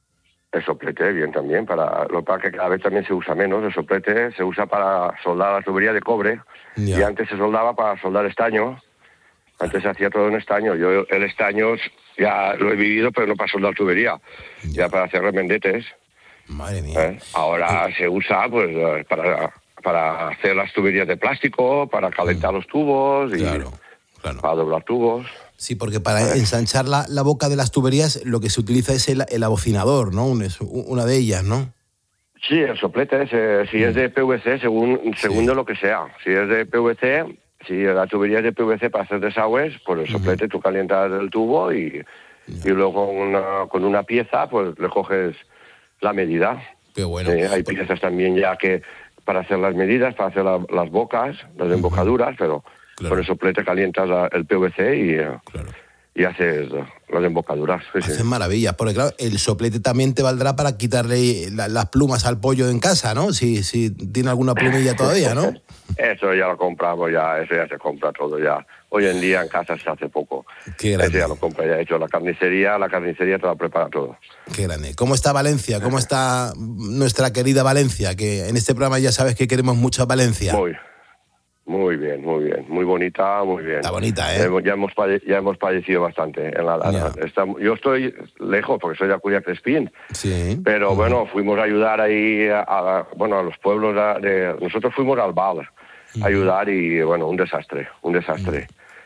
El soplete, bien también, para lo para que cada vez también se usa menos. El soplete se usa para soldar la tubería de cobre y antes se soldaba para soldar estaño. Antes se hacía todo en estaño. Yo el estaño ya lo he vivido, pero no para soldar tubería, ya para hacer remendetes. Madre mía. ¿Eh? Ahora se usa pues eh, para, para hacer las tuberías de plástico, para calentar los tubos y para doblar tubos. Sí, porque para ensanchar la, la boca de las tuberías lo que se utiliza es el, el abocinador, ¿no? Un- es una de ellas, ¿no? Sí, el soplete, es, eh, si es de P V C, según, según de lo que sea. Si es de P V C, si la tubería es de P V C para hacer desagües, pues el soplete tú calientas el tubo y, y luego con una, con una pieza pues le coges la medida. Qué bueno. Sí, hay piezas también ya que para hacer las medidas, para hacer la- las bocas, las embocaduras, pero con el soplete calientas la- el P V C y, eh, y haces eh, las embocaduras. Sí, sí. Hacen maravillas, porque claro, el soplete también te valdrá para quitarle la- las plumas al pollo en casa, ¿no? Si, si tiene alguna plumilla todavía, ¿no? Eso ya lo compramos, ya, eso ya se compra todo ya. Hoy en día en casa se hace poco. Qué Eso grande, ya lo compra ya hecho. La carnicería, la carnicería te la prepara todo. qué grande. ¿Cómo está Valencia? ¿Cómo está nuestra querida Valencia? Que en este programa ya sabes que queremos mucho a Valencia. Muy, muy bien, muy bien. Muy bonita, muy bien. Está bonita, ¿eh? Hemos- Ya hemos, pade- ya hemos padecido bastante. En la, la- estamos- yo estoy lejos porque soy de Acudia Crespín. Sí. Pero bueno, fuimos a ayudar ahí a, a- bueno, a los pueblos de, de- nosotros fuimos al Val a ayudar y bueno, un desastre, un desastre.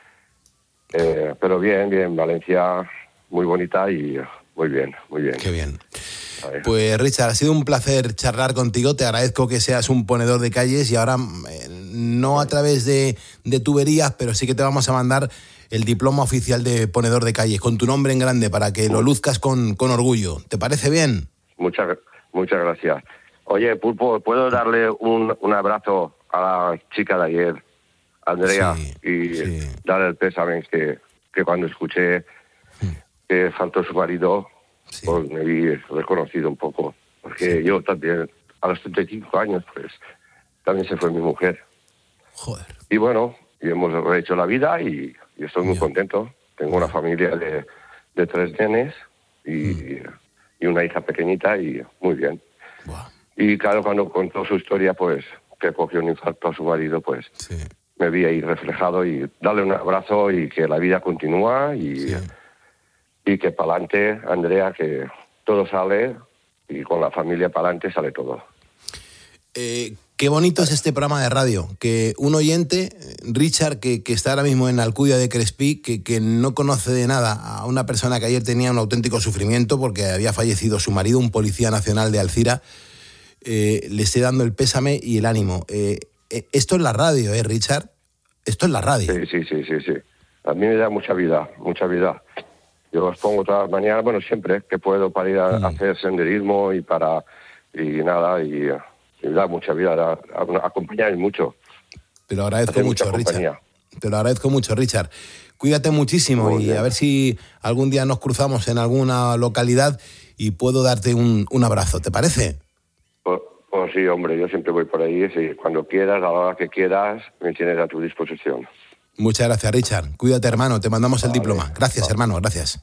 Eh, pero bien, bien, Valencia muy bonita y eh, muy bien, muy bien. Qué bien. Pues Richard, ha sido un placer charlar contigo. Te agradezco que seas un ponedor de calles y ahora eh, no a través de, de tuberías, pero sí que te vamos a mandar el diploma oficial de ponedor de calles con tu nombre en grande para que lo luzcas con, con orgullo. ¿Te parece bien? Muchas, muchas gracias. Oye, Pulpo, ¿puedo darle un, un abrazo a la chica de ayer, Andrea, y darle el pésame que, que cuando escuché que faltó su marido, pues me vi reconocido un poco, porque yo también, a los treinta y cinco años, pues también se fue mi mujer. Joder. Y bueno, y hemos hecho la vida y, y estoy muy contento. Tengo una familia de, de tres nenes y, y una hija pequeñita y muy bien. Y claro, cuando contó su historia, pues que cogió un infarto a su marido, pues me vi ahí reflejado y darle un abrazo y que la vida continúa y, y que para adelante, Andrea, que todo sale y con la familia para adelante sale todo. Eh, qué bonito es este programa de radio, que un oyente, Richard, que, que está ahora mismo en Alcudia de Crespí, que, que no conoce de nada a una persona que ayer tenía un auténtico sufrimiento porque había fallecido su marido, un policía nacional de Alcira, eh, le esté dando el pésame y el ánimo. Eh, eh, esto es la radio, ¿eh, Richard? Esto es la radio. Sí, sí, sí, sí, sí. A mí me da mucha vida, mucha vida. Yo los pongo todas las mañanas, bueno, siempre que puedo para ir a, mm. a hacer senderismo y para, y nada, y, y me da mucha vida, a, a, acompañar mucho. Te lo agradezco mucho, Richard. Compañía. Te lo agradezco mucho, Richard. Cuídate muchísimo Muy y bien. A ver si algún día nos cruzamos en alguna localidad y puedo darte un, un abrazo, ¿te parece? Pues, pues sí, hombre, yo siempre voy por ahí, sí, cuando quieras, a la hora que quieras, me tienes a tu disposición. Muchas gracias, Richard. Cuídate, hermano, te mandamos el vale. diploma. Gracias, vale. hermano, gracias.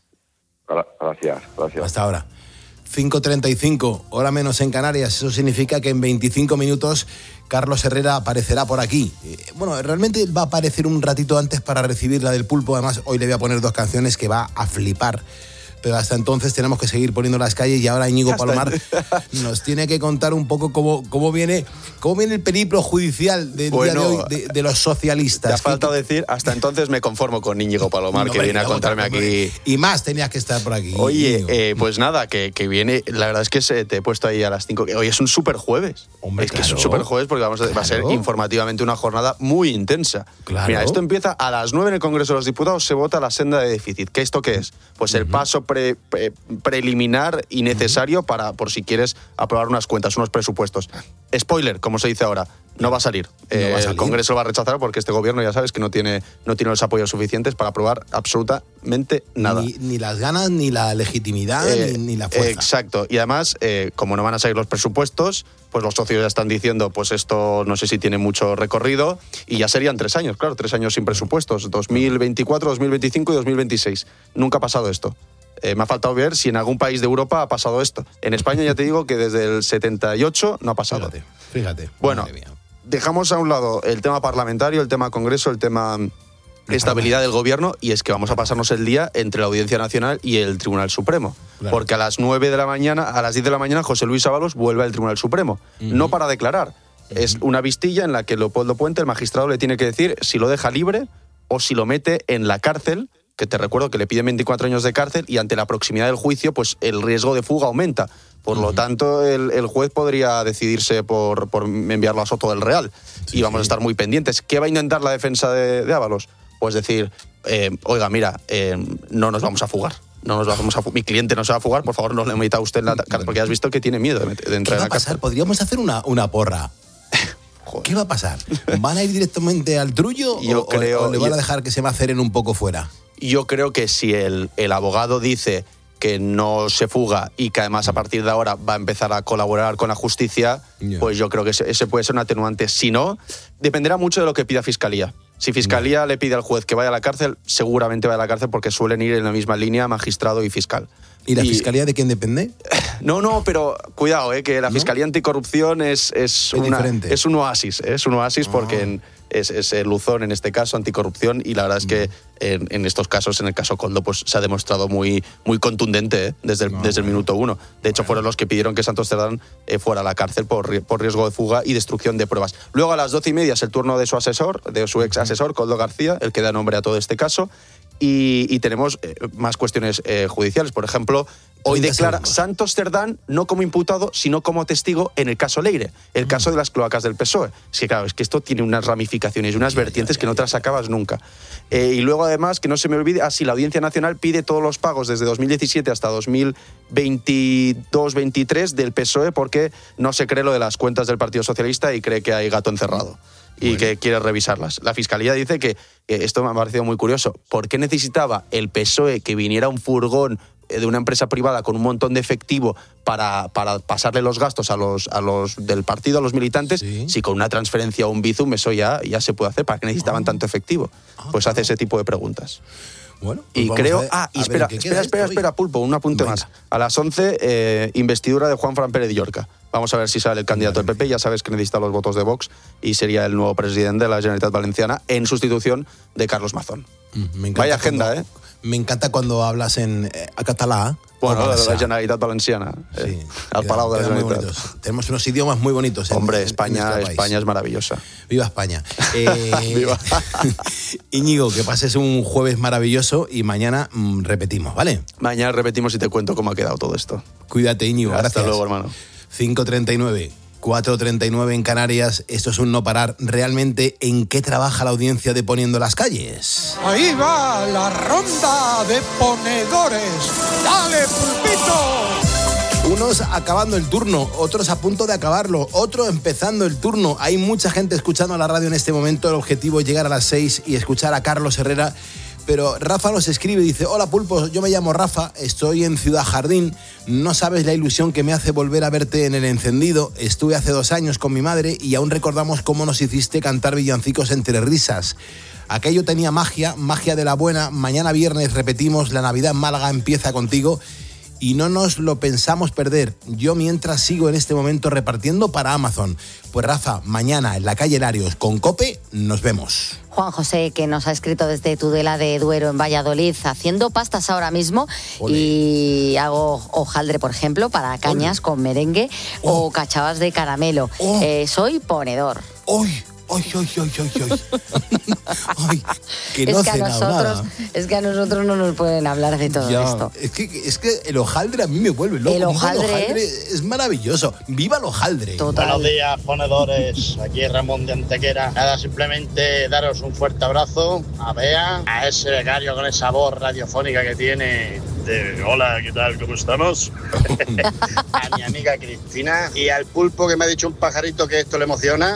Gracias, gracias. Hasta ahora. cinco treinta y cinco, hora menos en Canarias. Eso significa que en veinticinco minutos Carlos Herrera aparecerá por aquí. Eh, bueno, realmente va a aparecer un ratito antes para recibir la del Pulpo. Además, hoy le voy a poner dos canciones que va a flipar. Pero hasta entonces tenemos que seguir poniendo las calles y ahora Íñigo Palomar nos tiene que contar un poco cómo, cómo, viene, cómo viene el periplo judicial del bueno, día de hoy de, de los socialistas. Te ha faltado decir, hasta entonces me conformo con Íñigo Palomar, no, que viene a contarme aquí. Y más tenías que estar por aquí. Oye, eh, pues nada, que, que viene, la verdad es que se, te he puesto ahí a las cinco. Hoy es un super jueves. Hombre, es claro, que es un super jueves porque vamos a, claro. va a ser informativamente una jornada muy intensa. Claro. Mira, esto empieza a las nueve en el Congreso de los Diputados, se vota la senda de déficit. ¿Qué esto qué es? Pues el uh-huh. paso pre, pre preliminar y necesario uh-huh. para, por si quieres aprobar unas cuentas, unos presupuestos. Spoiler, como se dice ahora, no va a salir. No eh, va a salir. El Congreso lo va a rechazar porque este gobierno ya sabes que no tiene, no tiene los apoyos suficientes para aprobar absolutamente nada. Ni, ni las ganas, ni la legitimidad, eh, ni, ni la fuerza. Exacto. Y además, eh, como no van a salir los presupuestos, pues los socios ya están diciendo, pues esto no sé si tiene mucho recorrido, y ya serían tres años, claro, tres años sin presupuestos, dos mil veinticuatro, dos mil veinticinco y dos mil veintiséis. Nunca ha pasado esto. Eh, me ha faltado ver si en algún país de Europa ha pasado esto. En España ya te digo que desde el setenta y ocho no ha pasado. Fíjate, fíjate. Bueno, dejamos a un lado el tema parlamentario, el tema Congreso, el tema estabilidad del gobierno, y es que vamos a pasarnos el día entre la Audiencia Nacional y el Tribunal Supremo. Claro. Porque a las nueve de la mañana, a las diez de la mañana, José Luis Ábalos vuelve al Tribunal Supremo. Uh-huh. No para declarar. Uh-huh. Es una vistilla en la que Leopoldo Puente, el magistrado, le tiene que decir si lo deja libre o si lo mete en la cárcel, que te recuerdo que le piden veinticuatro años de cárcel, y ante la proximidad del juicio, pues el riesgo de fuga aumenta. Por uh-huh. lo tanto, el, el juez podría decidirse por, por enviarlo a Soto del Real. Sí, y vamos sí. a estar muy pendientes. ¿Qué va a intentar la defensa de, de Ábalos? Pues decir, eh, oiga, mira, eh, no nos vamos a fugar. No nos vamos a, mi cliente no se va a fugar, por favor, no le meta usted en la cárcel, porque has visto que tiene miedo de, de entrar en la cárcel. Podríamos hacer una, una porra. ¿Qué va a pasar? ¿Van a ir directamente al trullo yo o, creo, o le van yo, a dejar que se maceren un poco fuera? Yo creo que si el, el abogado dice que no se fuga y que además a partir de ahora va a empezar a colaborar con la justicia, yeah. pues yo creo que ese, ese puede ser un atenuante. Si no, dependerá mucho de lo que pida Fiscalía. Si Fiscalía yeah. le pide al juez que vaya a la cárcel, seguramente va a la cárcel porque suelen ir en la misma línea magistrado y fiscal. ¿Y la y, Fiscalía de quién depende? No, no, pero cuidado, eh, que la ¿no? Fiscalía Anticorrupción es, es, es, una, es un oasis, ¿eh? es un oasis oh. porque en, es, es el Luzón en este caso, anticorrupción, y la verdad es que en, en estos casos, en el caso Koldo, pues se ha demostrado muy, muy contundente ¿eh? desde, el, no, desde bueno. el minuto uno. De hecho, bueno. fueron los que pidieron que Santos Cerdán eh, fuera a la cárcel por, por riesgo de fuga y destrucción de pruebas. Luego a las doce y media es el turno de su asesor, de su ex asesor, Koldo García, el que da nombre a todo este caso. Y, y tenemos eh, más cuestiones eh, judiciales. Por ejemplo, hoy declara Santos Cerdán no como imputado, sino como testigo en el caso Leire, el caso de las cloacas del P S O E. Es que claro, es que esto tiene unas ramificaciones y unas vertientes que no te las acabas nunca. Eh, y luego además, que no se me olvide, así la Audiencia Nacional pide todos los pagos desde dos mil diecisiete hasta dos mil veintidós veintitrés del P S O E porque no se cree lo de las cuentas del Partido Socialista y cree que hay gato encerrado. Y bueno. que quiere revisarlas. La Fiscalía dice que, que esto me ha parecido muy curioso. ¿Por qué necesitaba el P S O E que viniera un furgón de una empresa privada con un montón de efectivo para, para pasarle los gastos a los, a los del partido, a los militantes, sí. si con una transferencia o un bizum eso ya, ya se puede hacer? ¿Para qué necesitaban oh. tanto efectivo? Pues hace ese tipo de preguntas. Bueno, pues y creo... Ver, ah, y espera, espera, espera, espera, Pulpo, un apunte Venga. más. A las once, eh, investidura de Juan Fran Pérez de Llorca. Vamos a ver si sale el candidato del P P. Ya sabes que necesita los votos de Vox y sería el nuevo presidente de la Generalitat Valenciana en sustitución de Carlos Mazón. Me Vaya agenda, cuando, ¿eh? Me encanta cuando hablas en eh, catalá. Bueno, de la Generalitat Valenciana. Sí, eh, al Palau de la Generalitat. Tenemos unos idiomas muy bonitos. En, Hombre, en, España, en España es maravillosa. Viva España. Eh, Viva. Íñigo, que pases un jueves maravilloso y mañana mmm, repetimos, ¿vale? Mañana repetimos y te cuento cómo ha quedado todo esto. Cuídate, Íñigo. Hasta Gracias. luego, hermano. cinco treinta y nueve. cuatro treinta y nueve en Canarias. Esto es un no parar. Realmente, ¿en qué trabaja la audiencia de Poniendo las Calles? Ahí va la ronda de ponedores. ¡Dale, Pulpito! Unos acabando el turno, otros a punto de acabarlo, otro empezando el turno. Hay mucha gente escuchando la radio en este momento. El objetivo es llegar a las seis y escuchar a Carlos Herrera. Pero Rafa nos escribe y dice: hola Pulpo, yo me llamo Rafa, estoy en Ciudad Jardín, no sabes la ilusión que me hace volver a verte en el encendido. Estuve hace dos años con mi madre y aún recordamos cómo nos hiciste cantar villancicos entre risas. Aquello tenía magia, magia de la buena. Mañana viernes repetimos, la Navidad en Málaga empieza contigo y no nos lo pensamos perder. Yo mientras sigo en este momento repartiendo para Amazon. Pues Rafa, mañana en la calle Larios con COPE nos vemos. Juan José, que nos ha escrito desde Tudela de Duero, en Valladolid, haciendo pastas ahora mismo. Olé. Y hago hojaldre, por ejemplo, para cañas Olé. con merengue oh. o cachabas de caramelo. Oh. Eh, soy ponedor. ¡Ay! ¡Ay, ay, ay, ay, ay! Ay, que no es, que a nosotros, nada. es que a nosotros no nos pueden hablar de todo ya, esto. Es que, es que el hojaldre a mí me vuelve loco. El hojaldre, el hojaldre es... es maravilloso. ¡Viva el hojaldre! Total. Buenos días, ponedores. Aquí Ramón de Antequera. Nada, simplemente daros un fuerte abrazo a Bea, a ese becario con esa voz radiofónica que tiene de hola, ¿qué tal? ¿Cómo estamos? A mi amiga Cristina y al Pulpo, que me ha dicho un pajarito que esto le emociona.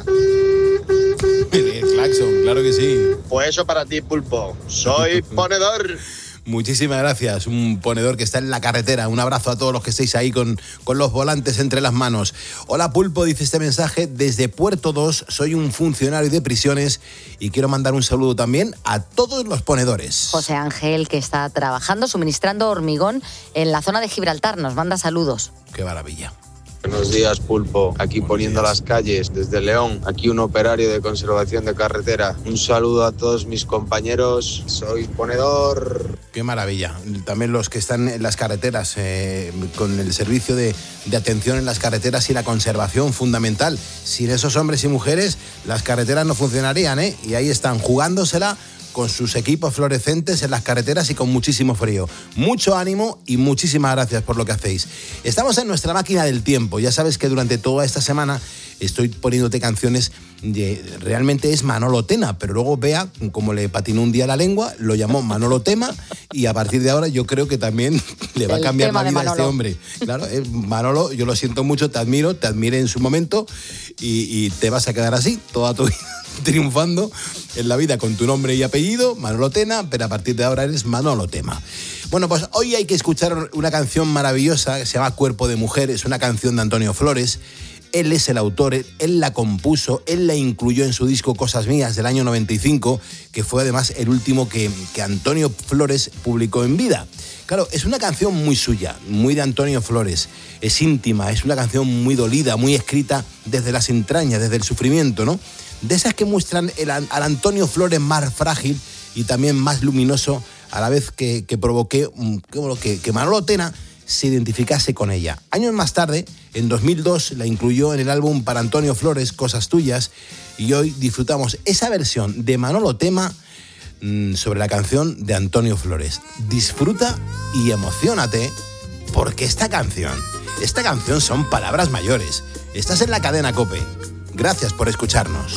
El claxon, claro que sí. Pues eso para ti, Pulpo. Soy ponedor. Muchísimas gracias, un ponedor que está en la carretera. Un abrazo a todos los que estéis ahí con, con los volantes entre las manos. Hola Pulpo, dice este mensaje, desde Puerto dos, soy un funcionario de prisiones y quiero mandar un saludo también a todos los ponedores. José Ángel, que está trabajando, suministrando hormigón en la zona de Gibraltar, nos manda saludos. Qué maravilla. Buenos días, Pulpo. Aquí Poniendo las Calles, desde León. Aquí un operario de conservación de carretera. Un saludo a todos mis compañeros. Soy ponedor. Qué maravilla. También los que están en las carreteras, eh, con el servicio de, de atención en las carreteras y la conservación fundamental. Sin esos hombres y mujeres, las carreteras no funcionarían, ¿eh? Y ahí están jugándosela con sus equipos fluorescentes en las carreteras y con muchísimo frío. Mucho ánimo y muchísimas gracias por lo que hacéis. Estamos en nuestra máquina del tiempo. Ya sabes que durante toda esta semana estoy poniéndote canciones de... Realmente es Manolo Tena, pero luego Bea, como le patinó un día la lengua, lo llamó Manolo Tema y a partir de ahora yo creo que también le va a cambiar la vida a este hombre. Claro, eh, Manolo, yo lo siento mucho, te admiro, te admiré en su momento y, y te vas a quedar así toda tu vida, triunfando en la vida con tu nombre y apellido, Manolo Tena, pero a partir de ahora eres Manolo Tema. Bueno, pues hoy hay que escuchar una canción maravillosa que se llama Cuerpo de Mujer, es una canción de Antonio Flores. Él es el autor, él la compuso, él la incluyó en su disco Cosas Mías del año noventa y cinco, que fue además el último que, que Antonio Flores publicó en vida. Claro, es una canción muy suya, muy de Antonio Flores, es íntima, es una canción muy dolida, muy escrita desde las entrañas, desde el sufrimiento, ¿no? De esas que muestran el, al Antonio Flores más frágil y también más luminoso, a la vez que, que provoqué que, que Manolo Tena se identificase con ella. Años más tarde, en dos mil dos, la incluyó en el álbum para Antonio Flores, Cosas Tuyas, y hoy disfrutamos esa versión de Manolo Tema mmm, sobre la canción de Antonio Flores. Disfruta y emociónate, porque esta canción, esta canción son palabras mayores. Estás en la cadena COPE. Gracias por escucharnos.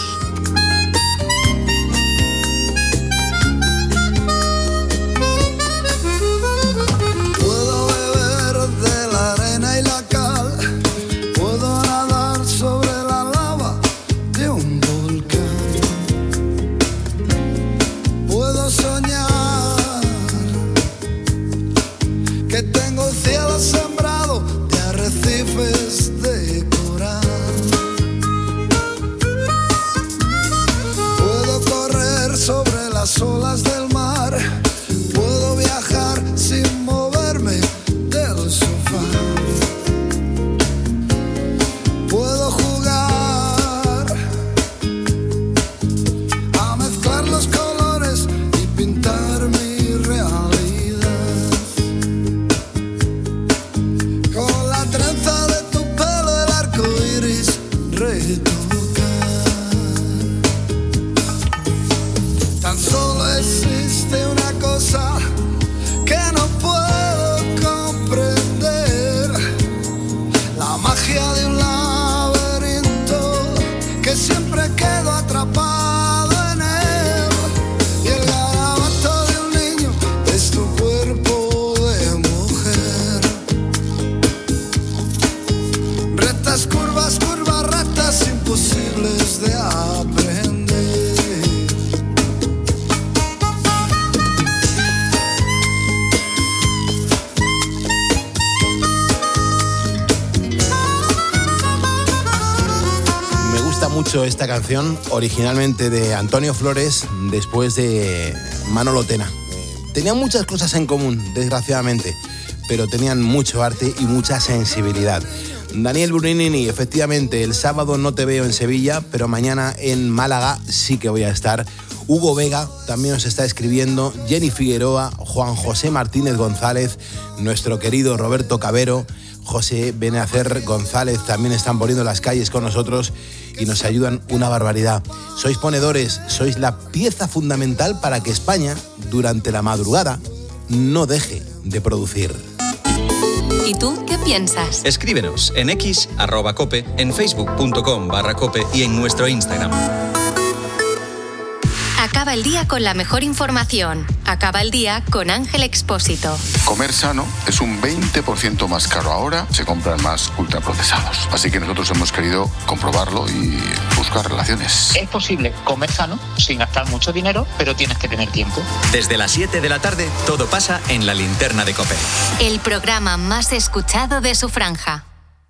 De coral. mucho esta canción, originalmente de Antonio Flores, después de Manolo Tena. Tenían muchas cosas en común, desgraciadamente, pero tenían mucho arte y mucha sensibilidad. Daniel Brunini, efectivamente, el sábado no te veo en Sevilla, pero mañana en Málaga sí que voy a estar. Hugo Vega también nos está escribiendo, Jenny Figueroa, Juan José Martínez González, nuestro querido Roberto Cabero, José Benacer González también están poniendo las calles con nosotros y nos ayudan una barbaridad. Sois ponedores, sois la pieza fundamental para que España, durante la madrugada, no deje de producir. ¿Y tú qué piensas? Escríbenos en x arroba cope, en facebook punto com barra cope y en nuestro Instagram. Acaba el día con la mejor información. Acaba el día con Ángel Expósito. Comer sano es un veinte por ciento más caro ahora, se compran más ultraprocesados. Así que nosotros hemos querido comprobarlo y buscar relaciones. Es posible comer sano sin gastar mucho dinero, pero tienes que tener tiempo. Desde las siete de la tarde, todo pasa en La Linterna de COPE. El programa más escuchado de su franja.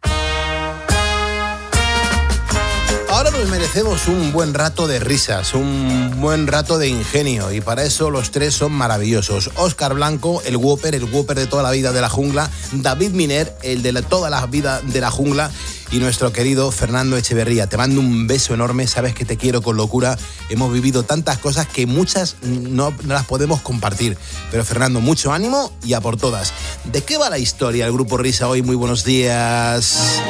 Ahora nos merecemos un buen rato de risas, un buen rato de ingenio, y para eso los tres son maravillosos. Óscar Blanco, el Whopper, el Whopper de toda la vida de la jungla, David Miner, el de la, toda la vida de la jungla, y nuestro querido Fernando Echeverría. Te mando un beso enorme, sabes que te quiero con locura. Hemos vivido tantas cosas que muchas no, no las podemos compartir. Pero Fernando, mucho ánimo y a por todas. ¿De qué va la historia del Grupo Risa hoy? Muy buenos días.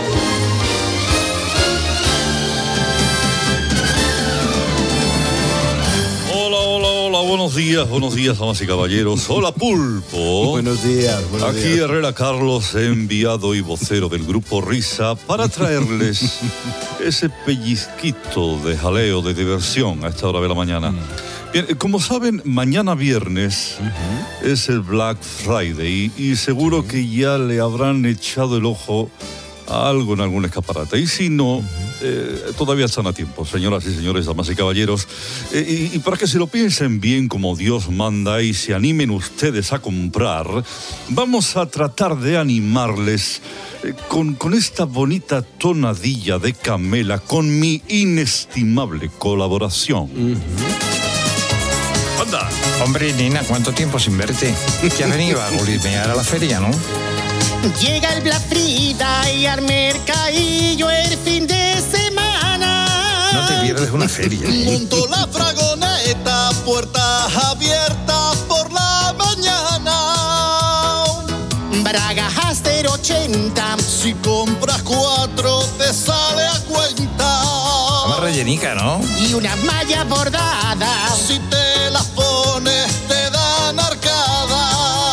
Buenos días, buenos días, damas y caballeros. Hola, Pulpo. Buenos días, buenos Aquí días. Herrera Carlos, enviado y vocero del Grupo Risa, para traerles ese pellizquito de jaleo, de diversión a esta hora de la mañana. Bien, como saben, mañana viernes uh-huh. es el Black Friday y, y seguro uh-huh. que ya le habrán echado el ojo a algo en algún escaparate. Y si no, uh-huh. eh, todavía están a tiempo, señoras y señores, damas y caballeros. Eh, y, y para que se lo piensen bien como Dios manda y se animen ustedes a comprar, vamos a tratar de animarles eh, con, con esta bonita tonadilla de Camela, con mi inestimable colaboración. Uh-huh. ¡Anda! Hombre, nena, ¿cuánto tiempo sin verte? Que has venido a golimear a la feria, ¿no? Llega el Black Friday al mercadillo el fin de semana. No te pierdes una feria. Monto la fragoneta, puertas abiertas por la mañana. Bragas Aster ochenta, si compras cuatro te sale a cuenta. Más rellenica, ¿no? Y unas mallas bordadas, si te las pones te dan arcada.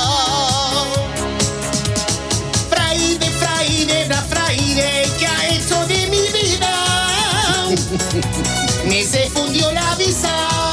¿Qué ha hecho de mi vida? Me se fundió la visa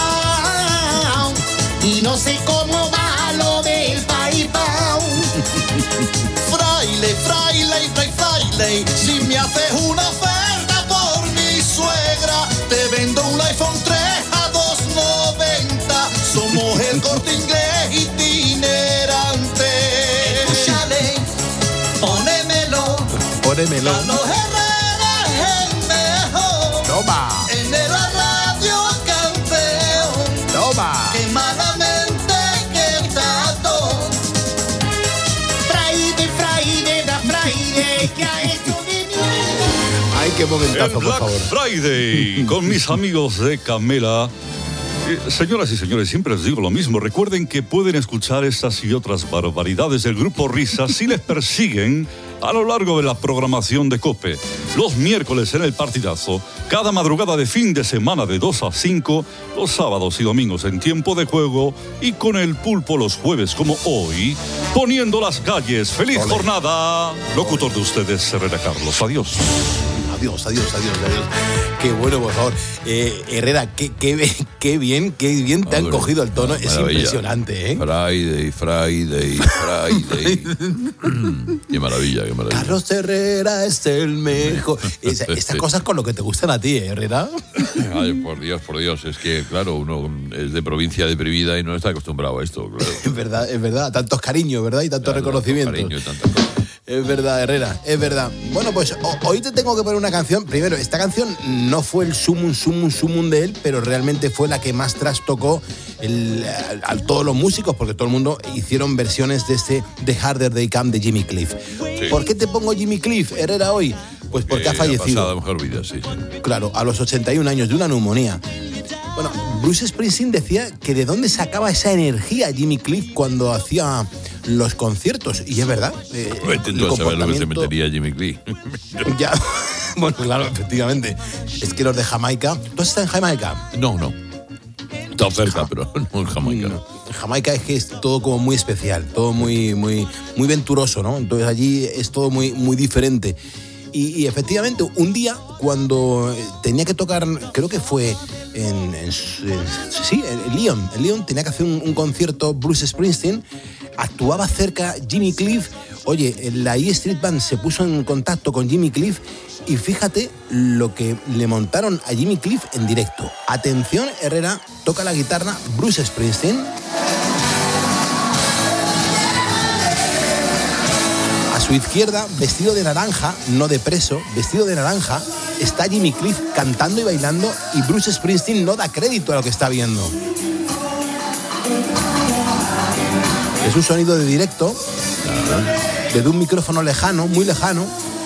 y no sé cómo va lo del PayPal. Fraile, fraile, fraile, fraile, si me haces una oferta por mi suegra, te vendo un iPhone tres a dos noventa. Somos el Corte Inglés itinerante. Escúchale, ponémelo. Ponémelo. Carlos Herrera es el mejor. Toma. En la radio campeón. Toma. Qué malamente que está todo. Friday, Friday, da Friday, que ha hecho de mi vida. Ay, qué momentazo, el por Black favor. Friday con mis amigos de Camela. Eh, señoras y señores, siempre les digo lo mismo. Recuerden que pueden escuchar estas y otras barbaridades del Grupo Risa si les persiguen a lo largo de la programación de COPE. Los miércoles en El Partidazo, cada madrugada de fin de semana de dos a cinco, los sábados y domingos en Tiempo de Juego y con el Pulpo los jueves como hoy, poniendo las calles. ¡Feliz Olé. jornada! Locutor de ustedes, Herrera Carlos. Adiós. Adiós, adiós, adiós, adiós. Qué bueno, por favor. Eh, Herrera, qué, qué, qué bien, qué bien te han Hombre, cogido el tono. Es maravilla. Impresionante, ¿eh? Friday, Friday, Friday. Qué maravilla, qué maravilla. Carlos Herrera es el mejor. Esa, estas cosas con lo que te gustan a ti, ¿eh, Herrera? Ay, por Dios, por Dios. Es que, claro, uno es de provincia deprimida y no está acostumbrado a esto, claro. Es verdad, es verdad. Tantos cariños, ¿verdad? Y tanto claro, reconocimiento. Tanto cariño y tantas cosas. Es verdad, Herrera, es verdad. Bueno, pues o- hoy te tengo que poner una canción. Primero, esta canción no fue el sumum, sumum, sumum de él, pero realmente fue la que más trastocó el, a, a todos los músicos, porque todo el mundo hicieron versiones de este The Harder They Come de Jimmy Cliff. Sí. ¿Por qué te pongo Jimmy Cliff, Herrera, hoy? Pues porque Eh, ha fallecido. Ha pasado mejor vida, sí, sí. Claro, a los ochenta y un años de una neumonía. Bueno, Bruce Springsteen decía que de dónde sacaba esa energía Jimmy Cliff cuando hacía los conciertos. Y es verdad. Eh, Vete tú a saber lo que se metería Jimmy Cliff. Ya, bueno, claro, efectivamente. Es que los de Jamaica... ¿Tú has estado en Jamaica? No, no. Está cerca, pero no en Jamaica. No. Jamaica es que es todo como muy especial, todo muy, muy, muy venturoso, ¿no? Entonces allí es todo muy, muy diferente. Y, y efectivamente, un día, cuando tenía que tocar, creo que fue en, en, en sí, en Lyon, en Lyon tenía que hacer un, un concierto Bruce Springsteen, actuaba cerca Jimmy Cliff. Oye, la E Street Band se puso en contacto con Jimmy Cliff y fíjate lo que le montaron a Jimmy Cliff en directo. Atención, Herrera, toca la guitarra Bruce Springsteen. A su izquierda, vestido de naranja, no de preso, vestido de naranja, está Jimmy Cliff cantando y bailando y Bruce Springsteen no da crédito a lo que está viendo. Es un sonido de directo, desde un micrófono lejano, muy lejano.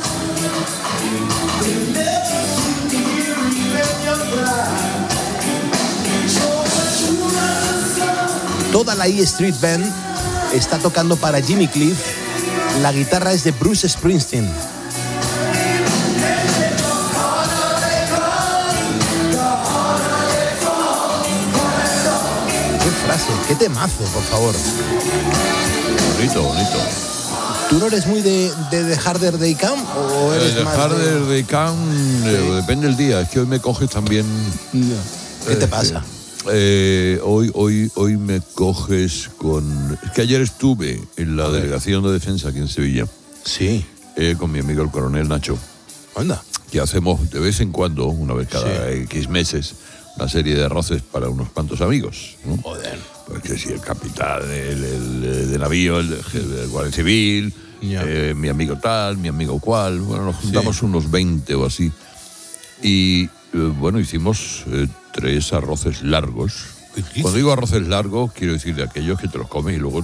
Toda la E Street Band está tocando para Jimmy Cliff. La guitarra es de Bruce Springsteen. Qué frase, qué temazo, por favor. Bonito, bonito. ¿Tú no eres muy de, de The Harder They Come o eres Eh, The más Harder de... They Come, eh, depende del día. Es que hoy me coges también... ¿Qué te pasa? Eh, hoy, hoy, hoy me coges con... Es que ayer estuve en la Delegación de Defensa aquí en Sevilla. Sí. Eh, con mi amigo el coronel Nacho. Anda. Que hacemos de vez en cuando, una vez cada X meses, una serie de arroces para unos cuantos amigos, ¿no? Joder. Pues que si el capitán, el, el de navío, el, el guardia civil, eh, mi amigo tal, mi amigo cual. Bueno, nos juntamos Sí. unos veinte o así. Y eh, bueno, hicimos eh, tres arroces largos. Cuando digo arroces largos, quiero decir de aquellos que te los comes y luego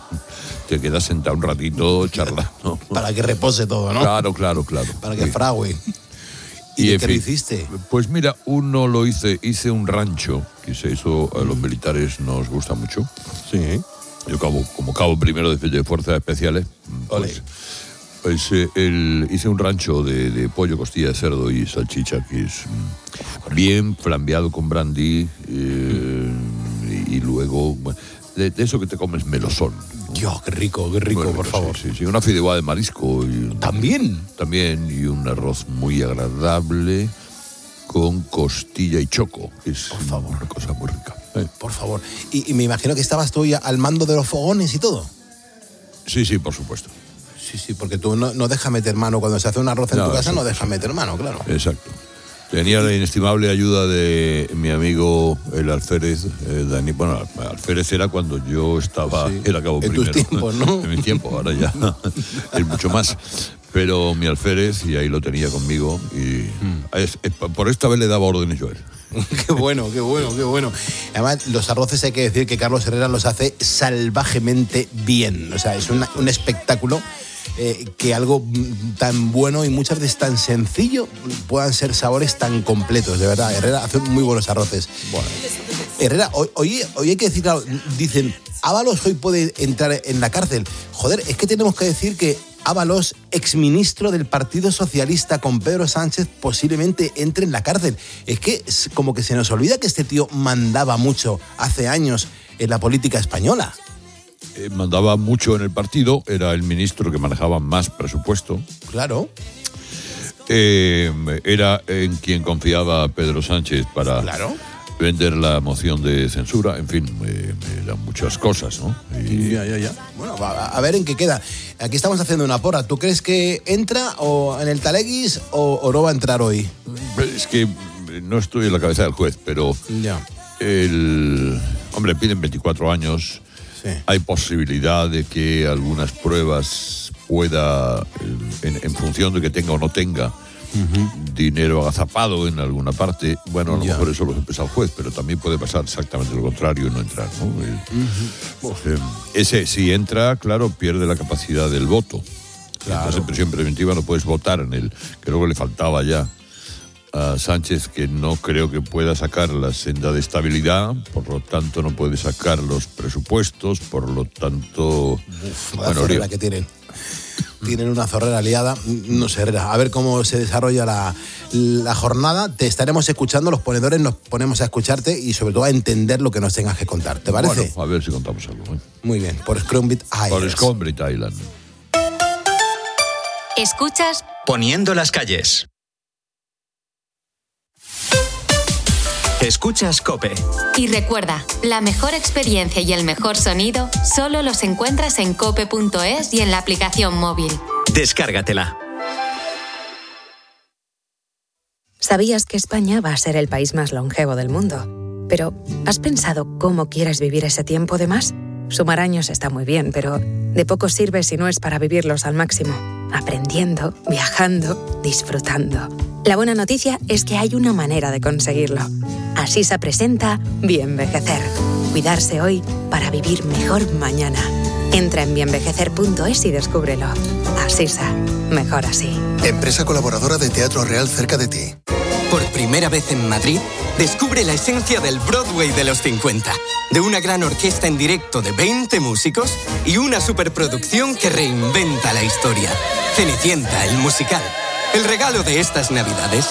te quedas sentado un ratito charlando. Para que repose todo, ¿no? Claro, claro, claro. Para que Sí. frague. ¿Y, Y de en qué lo fin, hiciste? Pues mira, uno lo hice, hice un rancho, que se hizo, a los militares nos gusta mucho. Sí. Yo cabo, como cabo primero de, de Fuerzas Especiales, pues, pues, eh, el- hice un rancho de, de pollo, costilla de cerdo y salchicha, que es mm, bien flambeado con brandy, eh, y, y luego, bueno, de, de eso que te comes melosón. Dios, qué rico, qué rico, por favor. Sí, sí, una fideuá de marisco. Y, ¿También? También, y un arroz muy agradable con costilla y choco, que es una cosa muy rica. Eh. Por favor. Y, y me imagino que estabas tú ya al mando de los fogones y todo. Sí, sí, por supuesto. Sí, sí, porque tú no, no dejas meter mano. Cuando se hace un arroz en No, tu casa, eso- no dejas meter mano, claro. Exacto. Tenía la inestimable ayuda de mi amigo el alférez, eh, Dani. Bueno, alférez era cuando yo estaba, Sí. era cabo En tus primero. tiempos, ¿no? En mi tiempo, ahora ya es mucho más. Pero mi alférez, y ahí lo tenía conmigo, y Mm. es- es- por esta vez le daba órdenes yo a él. Qué bueno, qué bueno, qué bueno. Además, los arroces hay que decir que Carlos Herrera los hace salvajemente bien. O sea, es una- un espectáculo eh, que algo mm, tan bueno y muchas veces tan sencillo puedan ser sabores tan completos. De verdad, Herrera hace muy buenos arroces. Herrera, hoy, hoy, hoy hay que decir, claro, dicen, Ábalos hoy puede entrar en la cárcel. Joder, es que tenemos que decir que Ábalos, exministro del Partido Socialista con Pedro Sánchez, posiblemente entre en la cárcel. Es que es como que se nos olvida que este tío mandaba mucho hace años en la política española. Eh, mandaba mucho en el partido, era el ministro que manejaba más presupuesto. Claro. Eh, era en quien confiaba Pedro Sánchez para Claro. vender la moción de censura. En fin, eh, eran muchas cosas, ¿no? Y- Ya, ya, ya. Bueno, va, a ver en qué queda. Aquí estamos haciendo una porra. ¿Tú crees que entra o en el Taleguis o, o no va a entrar hoy? Es que no estoy en la cabeza del juez, pero Ya. el hombre piden veinticuatro años. Sí. Hay posibilidad de que algunas pruebas pueda, en, en función de que tenga o no tenga uh-huh. dinero agazapado en alguna parte, bueno, a lo yeah. mejor eso lo empieza el juez, pero también puede pasar exactamente lo contrario y no entrar, ¿no? El, uh-huh. pues, eh, ese, si entra, claro, pierde la capacidad del voto. Claro. Entonces, en prisión preventiva no puedes votar en él, que luego le faltaba ya a Sánchez, que no creo que pueda sacar la senda de estabilidad, por lo tanto no puede sacar los presupuestos, por lo tanto... Uf, la zorrera bueno, que tienen. Tienen una zorrera liada, no sé, Herrera, a ver cómo se desarrolla la, la jornada. Te estaremos escuchando, los ponedores nos ponemos a escucharte y sobre todo a entender lo que nos tengas que contar, ¿te parece? Bueno, a ver si contamos algo. ¿eh? Muy bien, por Scrumbit Island. Por Scrumbit Island. Escuchas Poniendo las calles. Escuchas COPE. Y recuerda, la mejor experiencia y el mejor sonido solo los encuentras en cope punto es y en la aplicación móvil. Descárgatela. ¿Sabías que España va a ser el país más longevo del mundo? Pero, ¿has pensado cómo quieres vivir ese tiempo de más? Sumar años está muy bien, pero de poco sirve si no es para vivirlos al máximo. Aprendiendo, viajando, disfrutando. La buena noticia es que hay una manera de conseguirlo. Asisa presenta Bienvejecer. Cuidarse hoy para vivir mejor mañana. Entra en bienvejecer punto es y descúbrelo. Asisa. Mejor así. Empresa colaboradora de Teatro Real cerca de ti. Por primera vez en Madrid, descubre la esencia del Broadway de los cincuenta. De una gran orquesta en directo de veinte músicos y una superproducción que reinventa la historia. Cenicienta, el musical. El regalo de estas Navidades.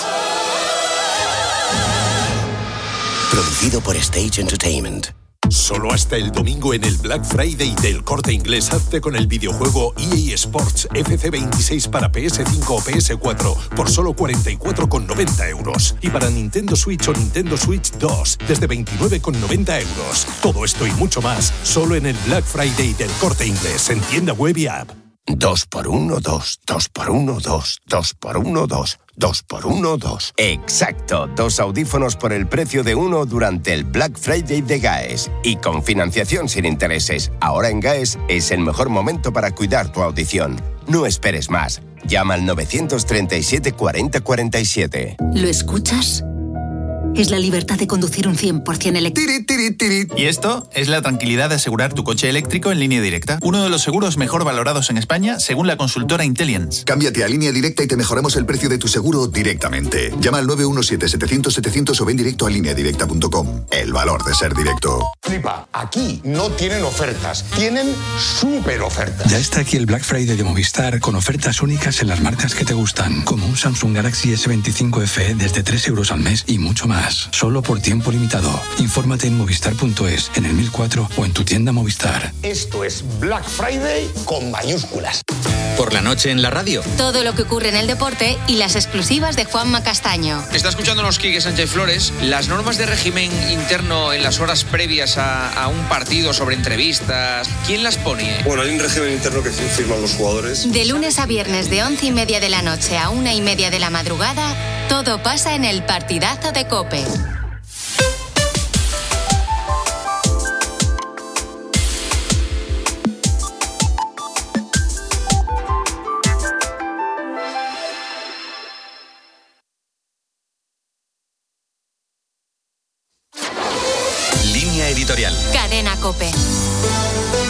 Producido por Stage Entertainment. Solo hasta el domingo en el Black Friday del Corte Inglés, hazte con el videojuego E A Sports F C veintiséis para P S cinco o P S cuatro por solo cuarenta y cuatro con noventa euros. Y para Nintendo Switch o Nintendo Switch dos desde veintinueve con noventa euros. Todo esto y mucho más solo en el Black Friday del Corte Inglés en tienda web y app. Dos por uno, dos, dos por uno, dos, dos por uno, dos, dos por uno, dos. Exacto, dos audífonos por el precio de uno durante el Black Friday de GAES. Y con financiación sin intereses. Ahora en GAES es el mejor momento para cuidar tu audición. No esperes más. Llama al novecientos treinta y siete cuarenta cuarenta y siete. ¿Lo escuchas? Es la libertad de conducir un cien por ciento eléctrico. Y esto es la tranquilidad de asegurar tu coche eléctrico en Línea Directa. Uno de los seguros mejor valorados en España, según la consultora Intellience. Cámbiate a Línea Directa y te mejoramos el precio de tu seguro directamente. Llama al nueve uno siete, setecientos, setecientos o ven directo a línea directa punto com. El valor de ser directo. Flipa, aquí no tienen ofertas, tienen súper ofertas. Ya está aquí el Black Friday de Movistar con ofertas únicas en las marcas que te gustan, como un Samsung Galaxy ese veinticinco F E desde tres euros al mes y mucho más. Solo por tiempo limitado. Infórmate en movistar punto es, en el mil cuatro o en tu tienda Movistar. Esto es Black Friday con mayúsculas. Por la noche en la radio. Todo lo que ocurre en el deporte y las exclusivas de Juanma Castaño. Está escuchándonos Quique Sánchez Flores. Las normas de régimen interno en las horas previas a, a un partido sobre entrevistas, ¿quién las pone? Bueno, hay un régimen interno que firman los jugadores. De lunes a viernes de once y media de la noche a una y media de la madrugada, todo pasa en el partidazo de COPE.